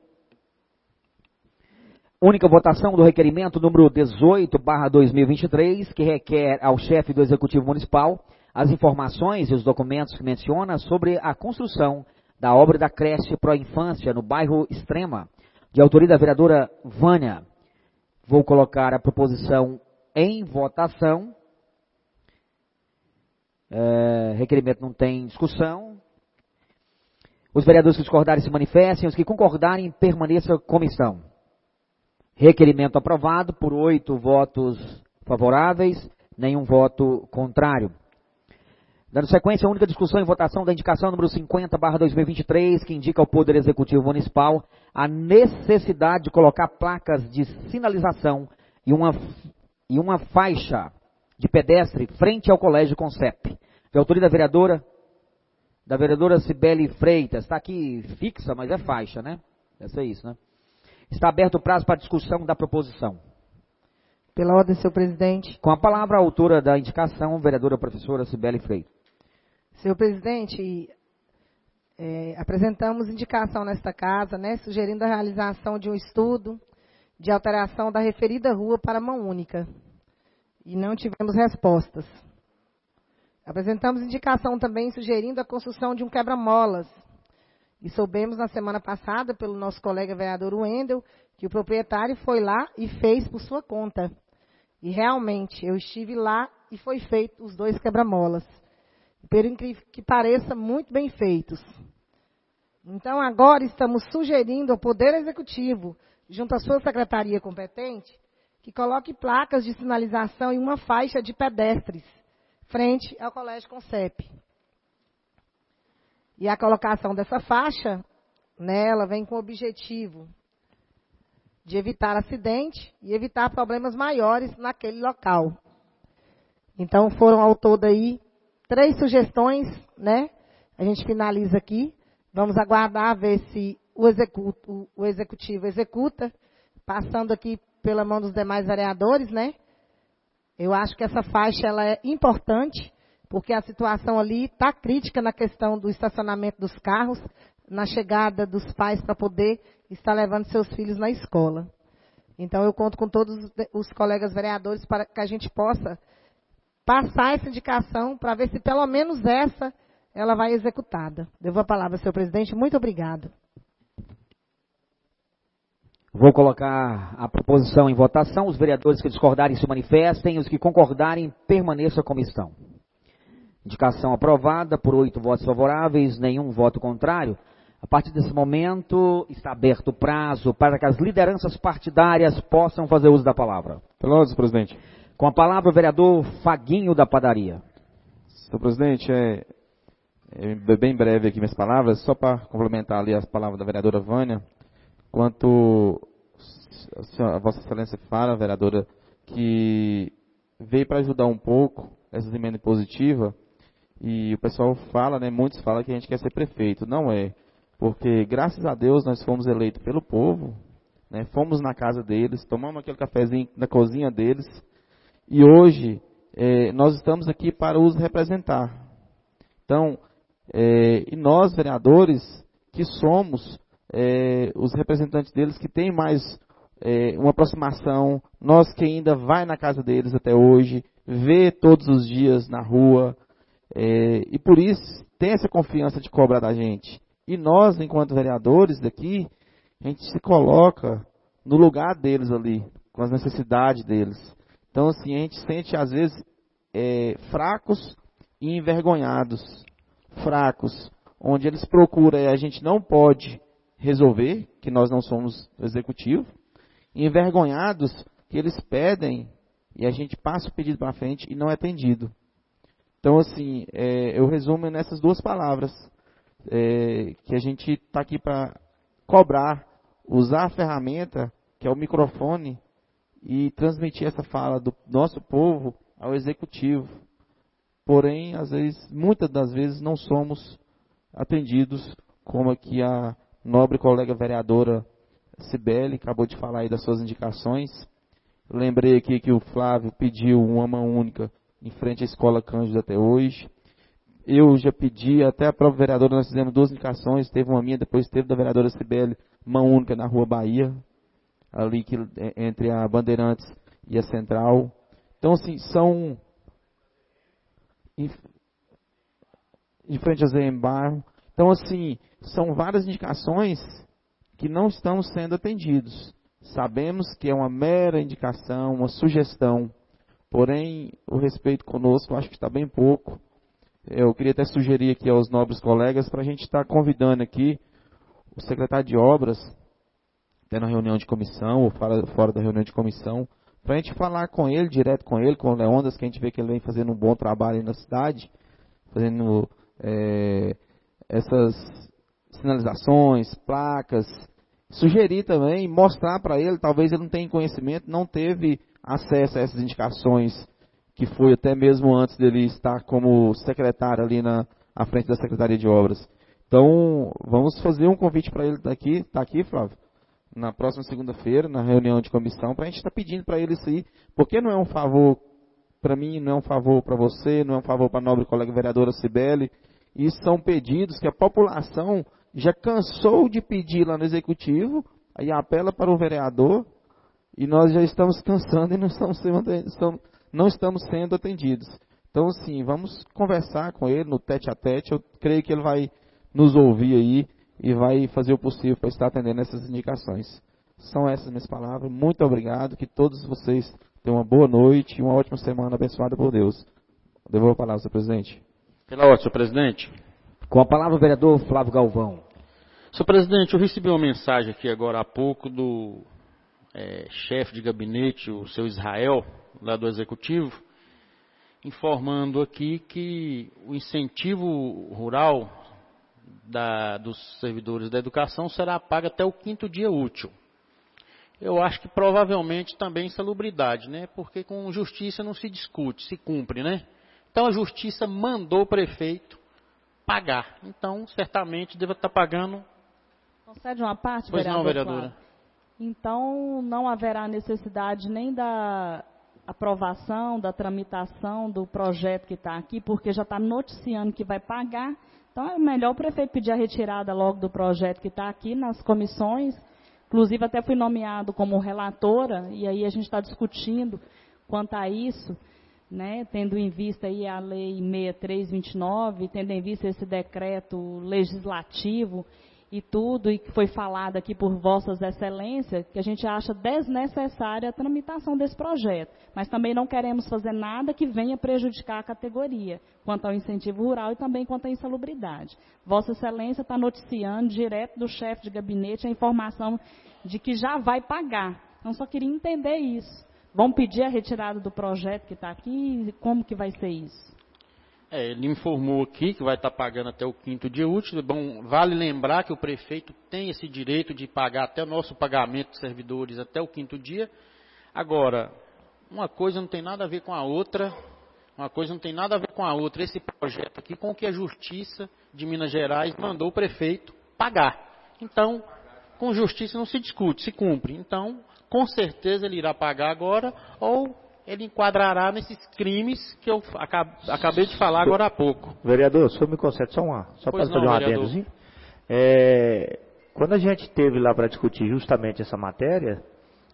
Única votação do requerimento número 18/2023, que requer ao chefe do Executivo Municipal as informações e os documentos que menciona sobre a construção da obra da creche pró-infância no bairro Extrema, de autoria da vereadora Vânia. Vou colocar a proposição em votação. Requerimento não tem discussão. Os vereadores que discordarem se manifestem, os que concordarem permaneçam como estão. Requerimento aprovado por 8 votos favoráveis, nenhum voto contrário. Dando sequência, a única discussão e votação da indicação número 50/2023, que indica ao Poder Executivo Municipal a necessidade de colocar placas de sinalização e uma e uma faixa de pedestre frente ao Colégio Concep. De autoria da vereadora Cibele Freitas. Está aqui fixa, mas é faixa, né? Deve ser isso, né? Está aberto o prazo para discussão da proposição. Pela ordem, senhor presidente. Com a palavra, a autora da indicação, vereadora professora Cibele Freitas. Senhor presidente, apresentamos indicação nesta casa, né, sugerindo a realização de um estudo de alteração da referida rua para mão única. E não tivemos respostas. Apresentamos indicação também sugerindo a construção de um quebra-molas. E soubemos na semana passada, pelo nosso colega vereador Wendel, que o proprietário foi lá e fez por sua conta. E realmente, eu estive lá e foi feito os 2 quebra-molas. Por incrível que pareça, muito bem feitos. Então, agora estamos sugerindo ao Poder Executivo, junto à sua secretaria competente, que coloque placas de sinalização em uma faixa de pedestres, frente ao Colégio Concep. E a colocação dessa faixa, né, ela vem com o objetivo de evitar acidente e evitar problemas maiores naquele local. Então, foram ao todo aí 3 sugestões, né? A gente finaliza aqui. Vamos aguardar ver se o executivo executa, passando aqui pela mão dos demais vereadores, né? Eu acho que essa faixa ela é importante, porque a situação ali está crítica na questão do estacionamento dos carros, na chegada dos pais para poder estar levando seus filhos na escola. Então, eu conto com todos os colegas vereadores para que a gente possa passar essa indicação para ver se pelo menos ela vai executada. Devo a palavra, senhor presidente. Muito obrigado. Vou colocar a proposição em votação. Os vereadores que discordarem se manifestem. Os que concordarem, permaneçam como estão. Indicação aprovada por 8 votos favoráveis, nenhum voto contrário. A partir desse momento, está aberto o prazo para que as lideranças partidárias possam fazer uso da palavra. Pela ordem, senhor presidente. Com a palavra, o vereador Faguinho da Padaria. Senhor presidente, bem breve aqui minhas palavras, só para complementar ali as palavras da vereadora Vânia, quanto a Vossa Excelência fala, vereadora, que veio para ajudar um pouco essa emenda positiva, e o pessoal fala, né, muitos falam que a gente quer ser prefeito. Não é, porque graças a Deus nós fomos eleitos pelo povo, né, fomos na casa deles, tomamos aquele cafezinho na cozinha deles, e hoje nós estamos aqui para os representar. Então, e nós, vereadores, que somos os representantes deles, que tem mais uma aproximação, nós que ainda vai na casa deles até hoje, vê todos os dias na rua, e por isso tem essa confiança de cobrar da gente. E nós, enquanto vereadores daqui, a gente se coloca no lugar deles ali, com as necessidades deles. Então, assim, a gente sente, às vezes, fracos e envergonhados. Fracos, onde eles procuram e a gente não pode resolver, que nós não somos o executivo. Envergonhados, que eles pedem e a gente passa o pedido para frente e não é atendido. Então, assim, eu resumo nessas 2 palavras, que a gente está aqui para cobrar, usar a ferramenta, que é o microfone, e transmitir essa fala do nosso povo ao executivo. Porém, às vezes, muitas das vezes, não somos atendidos, como aqui a nobre colega vereadora Cibele acabou de falar aí das suas indicações. Lembrei aqui que o Flávio pediu uma mão única em frente à Escola Cândido até hoje. Eu já pedi, até a própria vereadora, nós fizemos 2 indicações, teve uma minha, depois teve da vereadora Cibele, mão única na Rua Bahia, ali entre a Bandeirantes e a Central. Então, assim, são em frente a Zembar. Então, assim, são várias indicações que não estão sendo atendidos. Sabemos que é uma mera indicação, uma sugestão, porém, o respeito conosco, eu acho que está bem pouco. Eu queria até sugerir aqui aos nobres colegas para a gente estar convidando aqui o secretário de obras, até na reunião de comissão, ou fora da reunião de comissão, para a gente falar com ele, direto com ele, com o Leondas, que a gente vê que ele vem fazendo um bom trabalho aí na cidade, fazendo essas sinalizações, placas, sugerir também, mostrar para ele, talvez ele não tenha conhecimento, não teve acesso a essas indicações, que foi até mesmo antes dele estar como secretário ali à frente da Secretaria de Obras. Então, vamos fazer um convite para ele tá aqui, Flávio, na próxima segunda-feira, na reunião de comissão, para a gente estar pedindo para ele isso aí, porque não é um favor para mim, não é um favor para você, não é um favor para a nobre colega vereadora Cibele. Isso são pedidos que a população já cansou de pedir lá no Executivo, aí apela para o vereador, e nós já estamos cansando e não estamos sendo atendidos. Então, assim, vamos conversar com ele no tete-a-tete. Eu creio que ele vai nos ouvir aí e vai fazer o possível para estar atendendo essas indicações. São essas minhas palavras. Muito obrigado. Que todos vocês tenham uma boa noite e uma ótima semana abençoada por Deus. Devolvo a palavra, senhor presidente. Pela ordem, senhor presidente. Com a palavra o vereador Flávio Galvão. Senhor presidente, eu recebi uma mensagem aqui agora há pouco do chefe de gabinete, o seu Israel, lá do Executivo, informando aqui que o incentivo rural dos servidores da educação será pago até o 5º dia útil. Eu acho que provavelmente também insalubridade, né? Porque com justiça não se discute, se cumpre, né? Então a justiça mandou o prefeito pagar. Então, certamente, deve estar pagando. Concede uma parte, pois vereador? Não, vereadora. Claro. Então, não haverá necessidade nem da aprovação, da tramitação do projeto que está aqui, porque já está noticiando que vai pagar. Então, é melhor o prefeito pedir a retirada logo do projeto que está aqui nas comissões. Inclusive, até fui nomeado como relatora, e aí a gente está discutindo quanto a isso, né, tendo em vista aí a Lei 6329, tendo em vista esse decreto legislativo e tudo, e que foi falado aqui por vossas excelências, que a gente acha desnecessária a tramitação desse projeto. Mas também não queremos fazer nada que venha prejudicar a categoria, quanto ao incentivo rural e também quanto à insalubridade. Vossa Excelência está noticiando direto do chefe de gabinete a informação de que já vai pagar. Então, só queria entender isso. Vão pedir a retirada do projeto que está aqui? Como que vai ser isso? Ele informou aqui que vai estar pagando até o 5º dia útil. Bom, vale lembrar que o prefeito tem esse direito de pagar até o nosso pagamento de servidores até o 5º dia. Agora, uma coisa não tem nada a ver com a outra. Esse projeto aqui com o que a Justiça de Minas Gerais mandou o prefeito pagar. Então, com justiça não se discute, se cumpre. Então, com certeza ele irá pagar agora ou ele enquadrará nesses crimes que eu acabei de falar agora há pouco. Vereador, o senhor me concede só para fazer um adendozinho? Quando a gente esteve lá para discutir justamente essa matéria,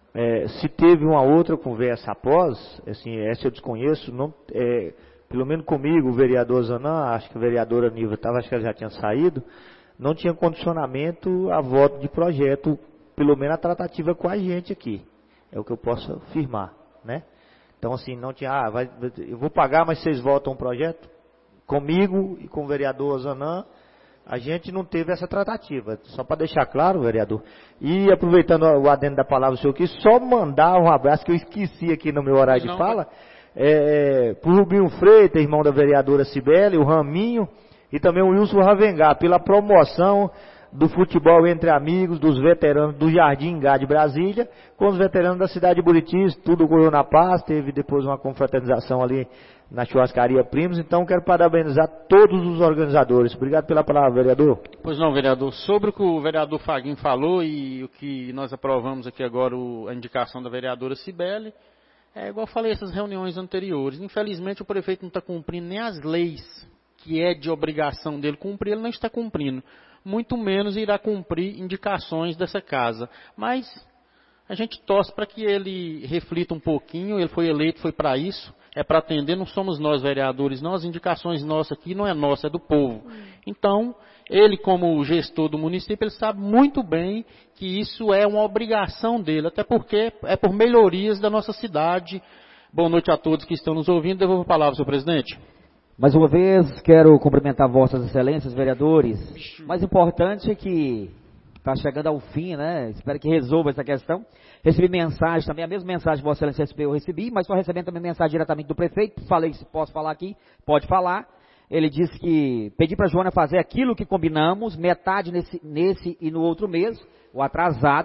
se teve uma outra conversa após, assim, essa eu desconheço, não, pelo menos comigo, o vereador Zanã, acho que a vereadora Niva estava, acho que ela já tinha saído, não tinha condicionamento a voto de projeto, pelo menos a tratativa com a gente aqui. É o que eu posso afirmar, né? Então, assim, não tinha, eu vou pagar, mas vocês votam um projeto? Comigo e com o vereador Zanã, a gente não teve essa tratativa. Só para deixar claro, vereador. E aproveitando o adendo da palavra do senhor aqui, só mandar um abraço, que eu esqueci aqui no meu horário de fala, para o Rubinho Freitas, irmão da vereadora Cibele, o Raminho, e também o Wilson Ravengar, pela promoção do futebol entre amigos, dos veteranos do Jardim Ingá de Brasília, com os veteranos da cidade de Buritis, tudo ocorreu na paz, teve depois uma confraternização ali na churrascaria Primos, então quero parabenizar todos os organizadores. Obrigado pela palavra, vereador. Pois não, vereador, sobre o que o vereador Faguinho falou e o que nós aprovamos aqui agora, a indicação da vereadora Cibele, igual eu falei essas reuniões anteriores, infelizmente o prefeito não está cumprindo nem as leis que é de obrigação dele cumprir, ele não está cumprindo. Muito menos irá cumprir indicações dessa casa. Mas a gente torce para que ele reflita um pouquinho, ele foi eleito, foi para isso, é para atender, não somos nós vereadores, não, as indicações nossas aqui não é nossa, é do povo. Então, ele como gestor do município, ele sabe muito bem que isso é uma obrigação dele, até porque é por melhorias da nossa cidade. Boa noite a todos que estão nos ouvindo, devolvo a palavra, senhor presidente. Mais uma vez, quero cumprimentar vossas excelências, vereadores. Mais importante é que está chegando ao fim, né? Espero que resolva essa questão. Recebi mensagem também, a mesma mensagem que vossa excelência recebeu, eu recebi, mas estou recebendo também mensagem diretamente do prefeito. Falei se posso falar aqui, pode falar. Ele disse que pedi para a Joana fazer aquilo que combinamos, metade nesse e no outro mês, o atrasado,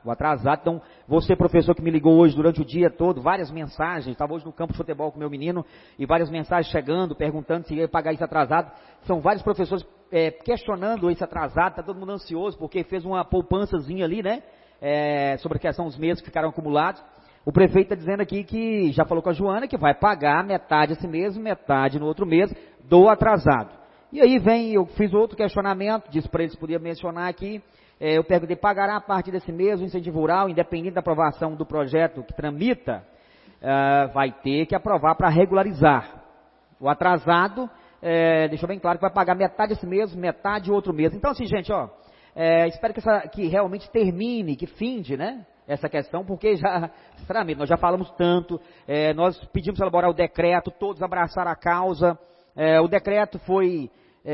O atrasado. Então, você, professor, que me ligou hoje durante o dia todo, várias mensagens, estava hoje no campo de futebol com meu menino, e várias mensagens chegando, perguntando se ia pagar isso atrasado. São vários professores questionando esse atrasado, está todo mundo ansioso, porque fez uma poupançazinha ali, né? Sobre a questão dos meses que ficaram acumulados. O prefeito está dizendo aqui que, já falou com a Joana, que vai pagar metade esse mês, metade no outro mês, do atrasado. E aí eu fiz outro questionamento, disse para eles, podia mencionar aqui, eu perguntei, pagará a partir desse mês o incentivo rural, independente da aprovação do projeto que tramita, vai ter que aprovar para regularizar. O atrasado, deixou bem claro que vai pagar metade esse mês, metade outro mês. Então assim, gente, espero que realmente termine, que finde, né? Essa questão, porque já, sinceramente, nós já falamos tanto, nós pedimos para elaborar o decreto, todos abraçaram a causa, o decreto foi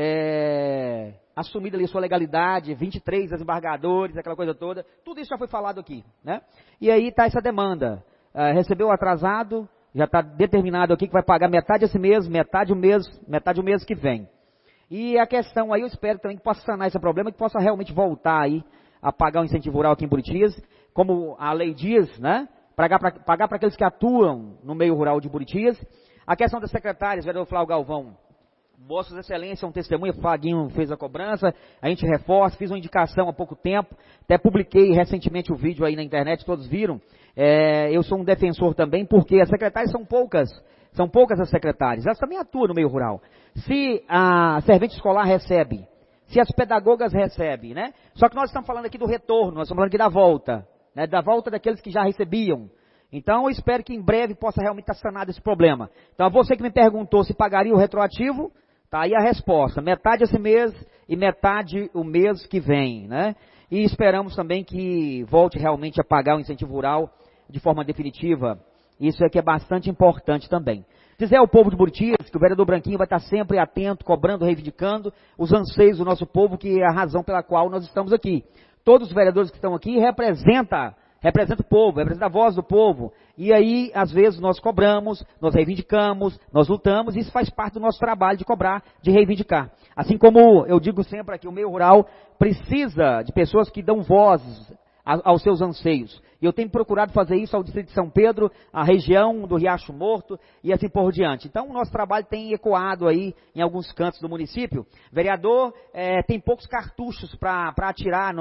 assumido ali sua legalidade, 23 desembargadores, aquela coisa toda, tudo isso já foi falado aqui, né? E aí está essa demanda, recebeu o atrasado, já está determinado aqui que vai pagar metade esse mês, metade o mês que vem. E a questão aí, eu espero também que possa sanar esse problema, que possa realmente voltar aí a pagar o incentivo rural aqui em Buritis, como a lei diz, né? Pagar para aqueles que atuam no meio rural de Buritis. A questão das secretárias, vereador Flávio Galvão, Vossas Excelências, um testemunho, Flaguinho fez a cobrança, a gente reforça, fiz uma indicação há pouco tempo, até publiquei recentemente o vídeo aí na internet, todos viram. Eu sou um defensor também, porque as secretárias são poucas as secretárias, elas também atuam no meio rural. Se a servente escolar recebe, se as pedagogas recebem, né? Só que nós estamos falando aqui do retorno, nós estamos falando aqui da volta, né? Da volta daqueles que já recebiam. Então eu espero que em breve possa realmente estar sanado esse problema. Então você que me perguntou se pagaria o retroativo, tá aí a resposta, metade esse mês e metade o mês que vem, né? E esperamos também que volte realmente a pagar o incentivo rural de forma definitiva. Isso é que é bastante importante também. Dizer ao povo de Buritis que o vereador Branquinho vai estar sempre atento, cobrando, reivindicando os anseios do nosso povo, que é a razão pela qual nós estamos aqui. Todos os vereadores que estão aqui representam o povo, representa a voz do povo. E aí, às vezes, nós cobramos, nós reivindicamos, nós lutamos, e isso faz parte do nosso trabalho de cobrar, de reivindicar. Assim como eu digo sempre aqui, o meio rural precisa de pessoas que dão voz aos seus anseios. E eu tenho procurado fazer isso ao Distrito de São Pedro, a região do Riacho Morto e assim por diante. Então, o nosso trabalho tem ecoado aí em alguns cantos do município. Vereador tem poucos cartuchos para atirar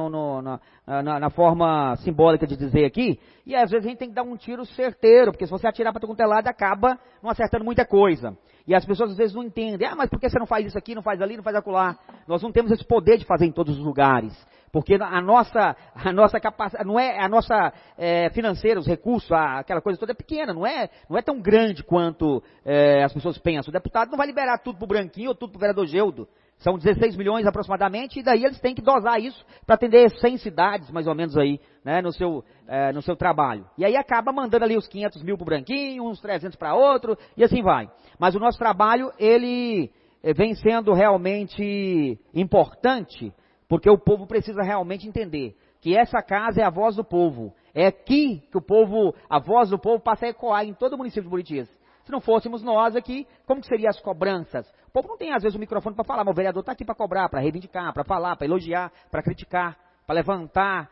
na forma simbólica de dizer aqui, e às vezes a gente tem que dar um tiro certeiro, porque se você atirar para todo lado, acaba não acertando muita coisa. E as pessoas às vezes não entendem, mas por que você não faz isso aqui, não faz ali, não faz acolá? Nós não temos esse poder de fazer em todos os lugares. Porque a nossa capacidade, não é a nossa financeira, os recursos, aquela coisa toda é pequena, não é tão grande quanto as pessoas pensam. O deputado não vai liberar tudo para o Branquinho ou tudo para o vereador Geudo. São 16 milhões aproximadamente, e daí eles têm que dosar isso para atender 100 cidades, mais ou menos aí, né, no seu trabalho. E aí acaba mandando ali os 500 mil para o Branquinho, uns 300 para outro, e assim vai. Mas o nosso trabalho, ele vem sendo realmente importante, porque o povo precisa realmente entender que essa casa é a voz do povo. É aqui que a voz do povo passa a ecoar em todo o município de Buritis. Se não fôssemos nós aqui, como que seriam as cobranças? O povo não tem, às vezes, o microfone para falar, mas o vereador está aqui para cobrar, para reivindicar, para falar, para elogiar, para criticar, para levantar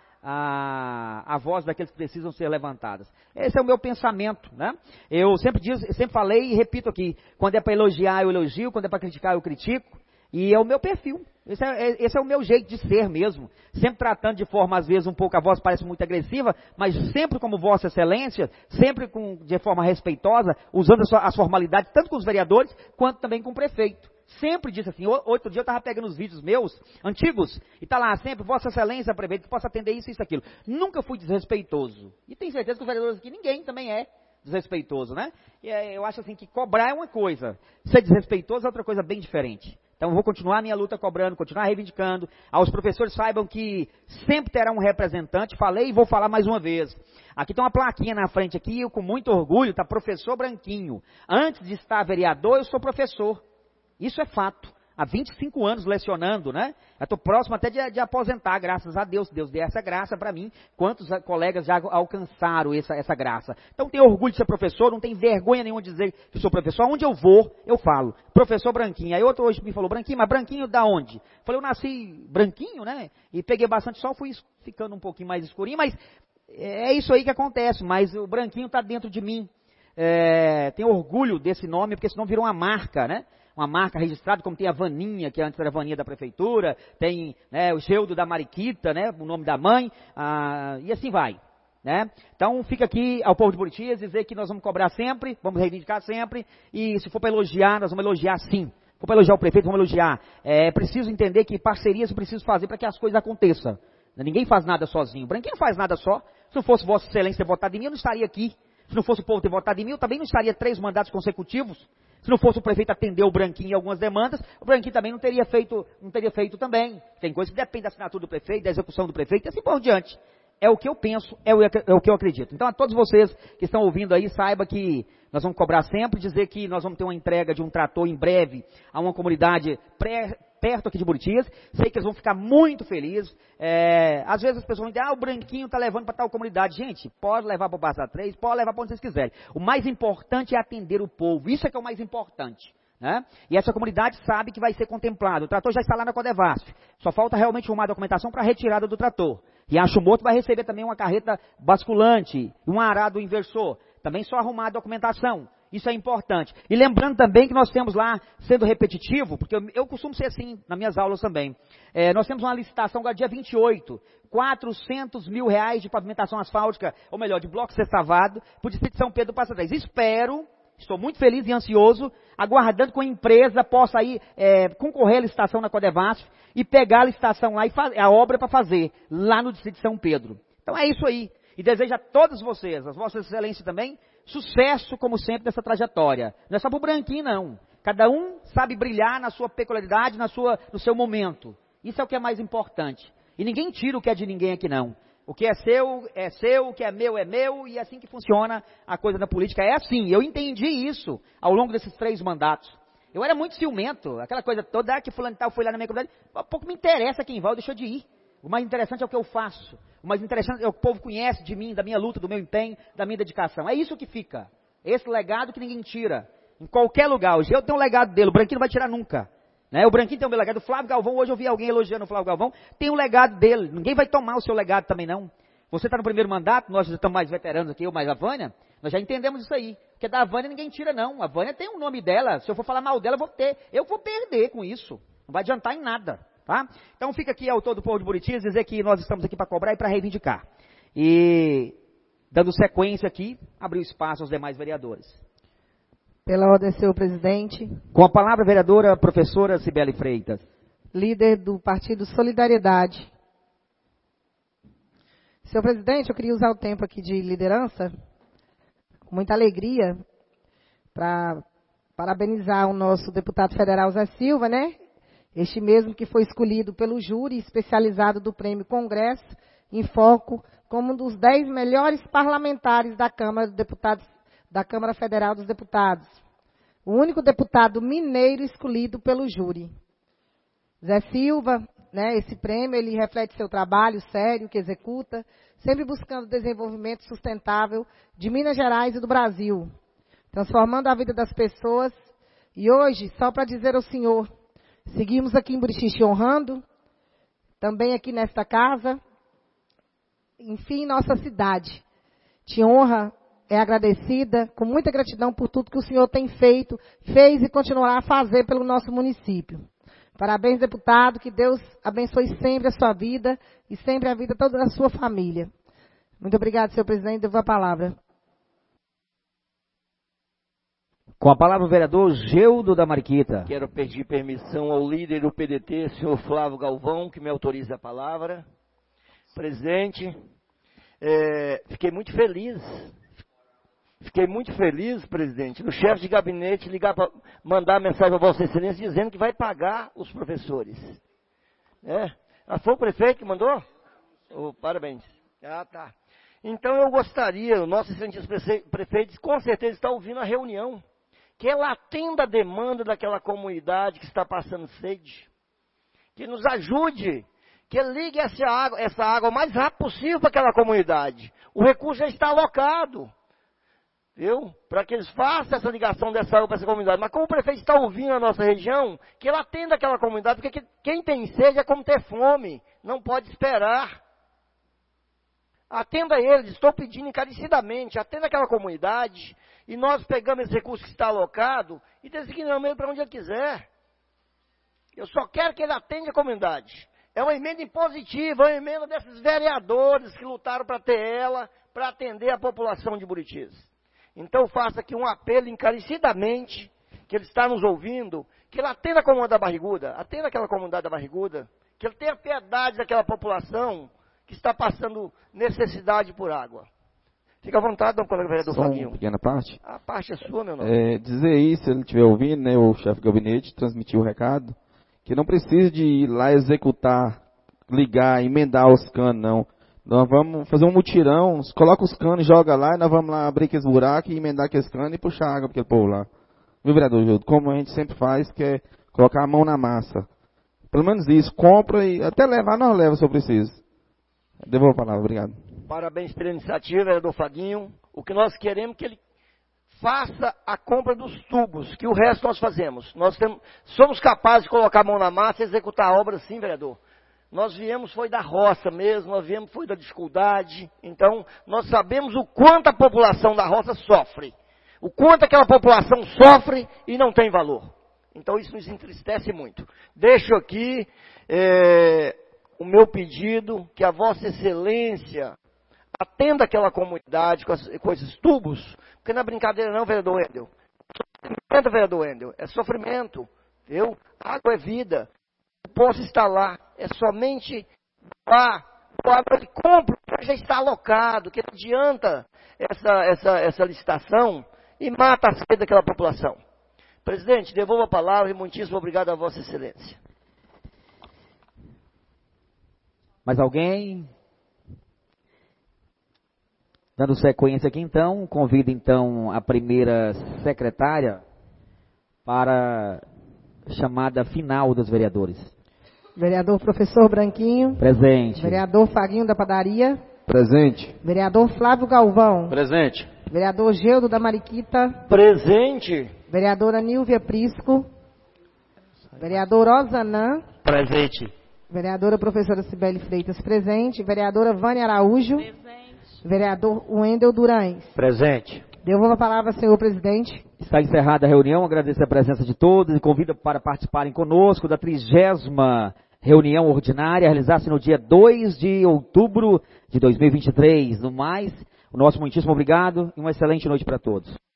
a voz daqueles que precisam ser levantadas. Esse é o meu pensamento, né? Eu sempre falei e repito aqui, quando é para elogiar, eu elogio, quando é para criticar, eu critico. E é o meu perfil, esse é o meu jeito de ser mesmo, sempre tratando de forma, às vezes, um pouco, a voz parece muito agressiva, mas sempre como Vossa Excelência, sempre de forma respeitosa, usando as formalidades, tanto com os vereadores, quanto também com o prefeito. Sempre disse assim, outro dia eu estava pegando os vídeos meus, antigos, e está lá sempre, Vossa Excelência, prefeito, que possa atender isso, isso, aquilo. Nunca fui desrespeitoso. E tenho certeza que os vereadores aqui, ninguém também é desrespeitoso, né? E eu acho assim que cobrar é uma coisa, ser desrespeitoso é outra coisa bem diferente. Então eu vou continuar a minha luta cobrando, continuar reivindicando. Aos professores saibam que sempre terá um representante, falei e vou falar mais uma vez. Aqui tem uma plaquinha na frente aqui, eu com muito orgulho, está professor Branquinho. Antes de estar vereador, eu sou professor. Isso é fato. Há 25 anos lecionando, né? Eu estou próximo até de aposentar, graças a Deus. Deus deu essa graça para mim. Quantos colegas já alcançaram essa graça? Então tenho orgulho de ser professor, não tenho vergonha nenhuma de dizer que sou professor. Onde eu vou, eu falo. Professor Branquinho. Aí outro hoje me falou, Branquinho, mas Branquinho da onde? Eu falei, eu nasci branquinho, né? E peguei bastante sol, fui ficando um pouquinho mais escurinho, mas é isso aí que acontece, mas o Branquinho está dentro de mim. Tenho orgulho desse nome, porque senão virou uma marca, né? Uma marca registrada, como tem a Vaninha, que antes era Vaninha da prefeitura, tem, né, o Geudo da Mariquita, né, o nome da mãe, e assim vai. Né? Então fica aqui ao povo de Buritis dizer que nós vamos cobrar sempre, vamos reivindicar sempre, e se for para elogiar, nós vamos elogiar sim. Se for para elogiar o prefeito, vamos elogiar. É preciso entender que parcerias eu preciso fazer para que as coisas aconteçam. Ninguém faz nada sozinho. O Branquinho não faz nada só. Se não fosse Vossa Excelência ter votado em mim, eu não estaria aqui. Se não fosse o povo ter votado em mim, eu também não estaria 3 mandatos consecutivos. Se não fosse o prefeito atender o Branquinho em algumas demandas, o Branquinho também não teria feito também. Tem coisa que depende da assinatura do prefeito, da execução do prefeito e assim por diante. É o que eu penso, é o que eu acredito. Então, a todos vocês que estão ouvindo aí, saiba que nós vamos cobrar sempre, dizer que nós vamos ter uma entrega de um trator em breve a uma comunidade perto aqui de Buritis. Sei que eles vão ficar muito felizes. Às vezes as pessoas vão dizer, o Branquinho está levando para tal comunidade. Gente, pode levar para o Barça 3, pode levar para onde vocês quiserem. O mais importante é atender o povo. Isso é que é o mais importante. Né? E essa comunidade sabe que vai ser contemplado. O trator já está lá na Codevasf. Só falta realmente arrumar a documentação para a retirada do trator. E a Chumoto vai receber também uma carreta basculante, um arado inversor. Também só arrumar a documentação. Isso é importante. E lembrando também que nós temos lá, sendo repetitivo, porque eu costumo ser assim nas minhas aulas também. Nós temos uma licitação agora dia 28, 400 mil reais de pavimentação asfáltica, ou melhor, de bloco sextavado, para o distrito de São Pedro do Passa 10. Estou muito feliz e ansioso, aguardando que a empresa possa aí concorrer à licitação na Codevasf e pegar a licitação lá e a obra para fazer, lá no distrito de São Pedro. Então é isso aí. E desejo a todos vocês, as vossas excelências também, sucesso, como sempre, nessa trajetória. Não é só para o Branquinho, não. Cada um sabe brilhar na sua peculiaridade, no seu momento. Isso é o que é mais importante. E ninguém tira o que é de ninguém aqui, não. O que é seu, o que é meu, e é assim que funciona a coisa na política. É assim, eu entendi isso ao longo desses 3 mandatos. Eu era muito ciumento, aquela coisa toda, que fulano tal foi lá na minha comunidade, pouco me interessa quem vai, deixa de ir. O mais interessante é o que eu faço. O mais interessante é o que o povo conhece de mim, da minha luta, do meu empenho, da minha dedicação. É isso que fica. Esse legado que ninguém tira. Em qualquer lugar. Hoje eu tenho um legado dele, o Branquinho não vai tirar nunca. Né? O Branquinho tem o meu legado. O Flávio Galvão, hoje eu vi alguém elogiando o Flávio Galvão, tem um legado dele. Ninguém vai tomar o seu legado também não. Você está no primeiro mandato, nós já estamos mais veteranos aqui, eu mais a Vânia, nós já entendemos isso aí. Porque da Vânia ninguém tira não. A Vânia tem o nome dela. Se eu for falar mal dela, eu vou perder com isso. Não vai adiantar em nada. Tá? Então fica aqui ao todo o povo de Buritis dizer que nós estamos aqui para cobrar e para reivindicar. E, dando sequência aqui, abrir espaço aos demais vereadores. Pela ordem, senhor presidente. Com a palavra, a vereadora professora Cibele Freitas. Líder do Partido Solidariedade. Senhor presidente, eu queria usar o tempo aqui de liderança, com muita alegria, para parabenizar o nosso deputado federal Zé Silva, né? Este mesmo que foi escolhido pelo júri especializado do Prêmio Congresso em Foco como um dos 10 melhores parlamentares da Câmara Federal dos Deputados. O único deputado mineiro escolhido pelo júri. Zé Silva, né, esse prêmio, ele reflete seu trabalho sério que executa, sempre buscando desenvolvimento sustentável de Minas Gerais e do Brasil, transformando a vida das pessoas. E hoje, só para dizer ao senhor, seguimos aqui em Buritis te honrando, também aqui nesta casa, enfim, nossa cidade. Te honra, é agradecida, com muita gratidão por tudo que o senhor tem feito, fez e continuará a fazer pelo nosso município. Parabéns, deputado, que Deus abençoe sempre a sua vida e sempre a vida toda da sua família. Muito obrigado, senhor presidente, devo a palavra. Com a palavra o vereador Geudo da Mariquita. Quero pedir permissão ao líder do PDT, senhor Flávio Galvão, que me autorize a palavra. Presidente, fiquei muito feliz, presidente, no chefe de gabinete ligar para mandar mensagem para Vossa Excelência dizendo que vai pagar os professores. Foi o prefeito que mandou? Parabéns. Tá. Então eu gostaria, o nosso excelentíssimo prefeito com certeza está ouvindo a reunião, que ela atenda a demanda daquela comunidade que está passando sede, que nos ajude, que ligue essa água o mais rápido possível para aquela comunidade. O recurso já está alocado, viu? Para que eles façam essa ligação dessa água para essa comunidade. Mas como o prefeito está ouvindo a nossa região, que ela atenda aquela comunidade, porque quem tem sede é como ter fome, não pode esperar. Atenda eles, estou pedindo encarecidamente, atenda aquela comunidade, e nós pegamos esse recurso que está alocado e designamos ele para onde ele quiser. Eu só quero que ele atenda a comunidade. É uma emenda impositiva, é uma emenda desses vereadores que lutaram para ter ela, para atender a população de Buritis. Então faça aqui um apelo encarecidamente, que ele está nos ouvindo, que ele atenda a comunidade da Barriguda, atenda aquela comunidade da Barriguda, que ele tenha piedade daquela população que está passando necessidade por água. Fica à vontade, não, colega vereador Flavinho. Uma pequena parte. A parte é sua, meu nome. Dizer aí, se ele estiver ouvindo, né, o chefe de gabinete transmitiu o recado, que não precisa de ir lá executar, ligar, emendar os canos, não. Nós vamos fazer um mutirão, coloca os canos, joga lá, e nós vamos lá abrir aqueles buracos e emendar aqueles canos e puxar água para aquele povo lá. Viu, vereador Gildo? Como a gente sempre faz, que é colocar a mão na massa. Pelo menos isso, compra e até levar, nós leva se eu preciso. Devolvo a palavra, obrigado. Parabéns pela iniciativa, vereador Flavinho. O que nós queremos é que ele faça a compra dos tubos, que o resto nós fazemos. Somos capazes de colocar a mão na massa e executar a obra sim, vereador. Nós viemos foi da roça mesmo, nós viemos foi da dificuldade. Então, nós sabemos o quanto a população da roça sofre. O quanto aquela população sofre e não tem valor. Então, isso nos entristece muito. Deixo aqui o meu pedido, que a Vossa Excelência atenda aquela comunidade com esses tubos, porque não é brincadeira não, vereador Wendel. Sofrimento, vereador Wendel, é sofrimento, viu? Água é vida. O poço está lá, é somente lá, o água de compra já está alocado, que adianta essa licitação e mata a sede daquela população. Presidente, devolvo a palavra e muitíssimo obrigado a Vossa Excelência. Mais alguém? Dando sequência aqui então, convido então a primeira secretária para a chamada final dos vereadores. Vereador Professor Branquinho. Presente. Vereador Faguinho da Padaria. Presente. Vereador Flávio Galvão. Presente. Vereador Geudo da Mariquita. Presente. Vereadora Nílvia Prisco. Vereador Osanã. Presente. Vereadora Professora Cibele Freitas, presente. Vereadora Vânia Araújo. Presente. Vereador Wendel Durães. Presente. Devolvo a palavra, senhor presidente. Está encerrada a reunião, agradeço a presença de todos e convido para participarem conosco da 30ª reunião ordinária, realizar-se no dia 2 de outubro de 2023. No mais, o nosso muitíssimo obrigado e uma excelente noite para todos.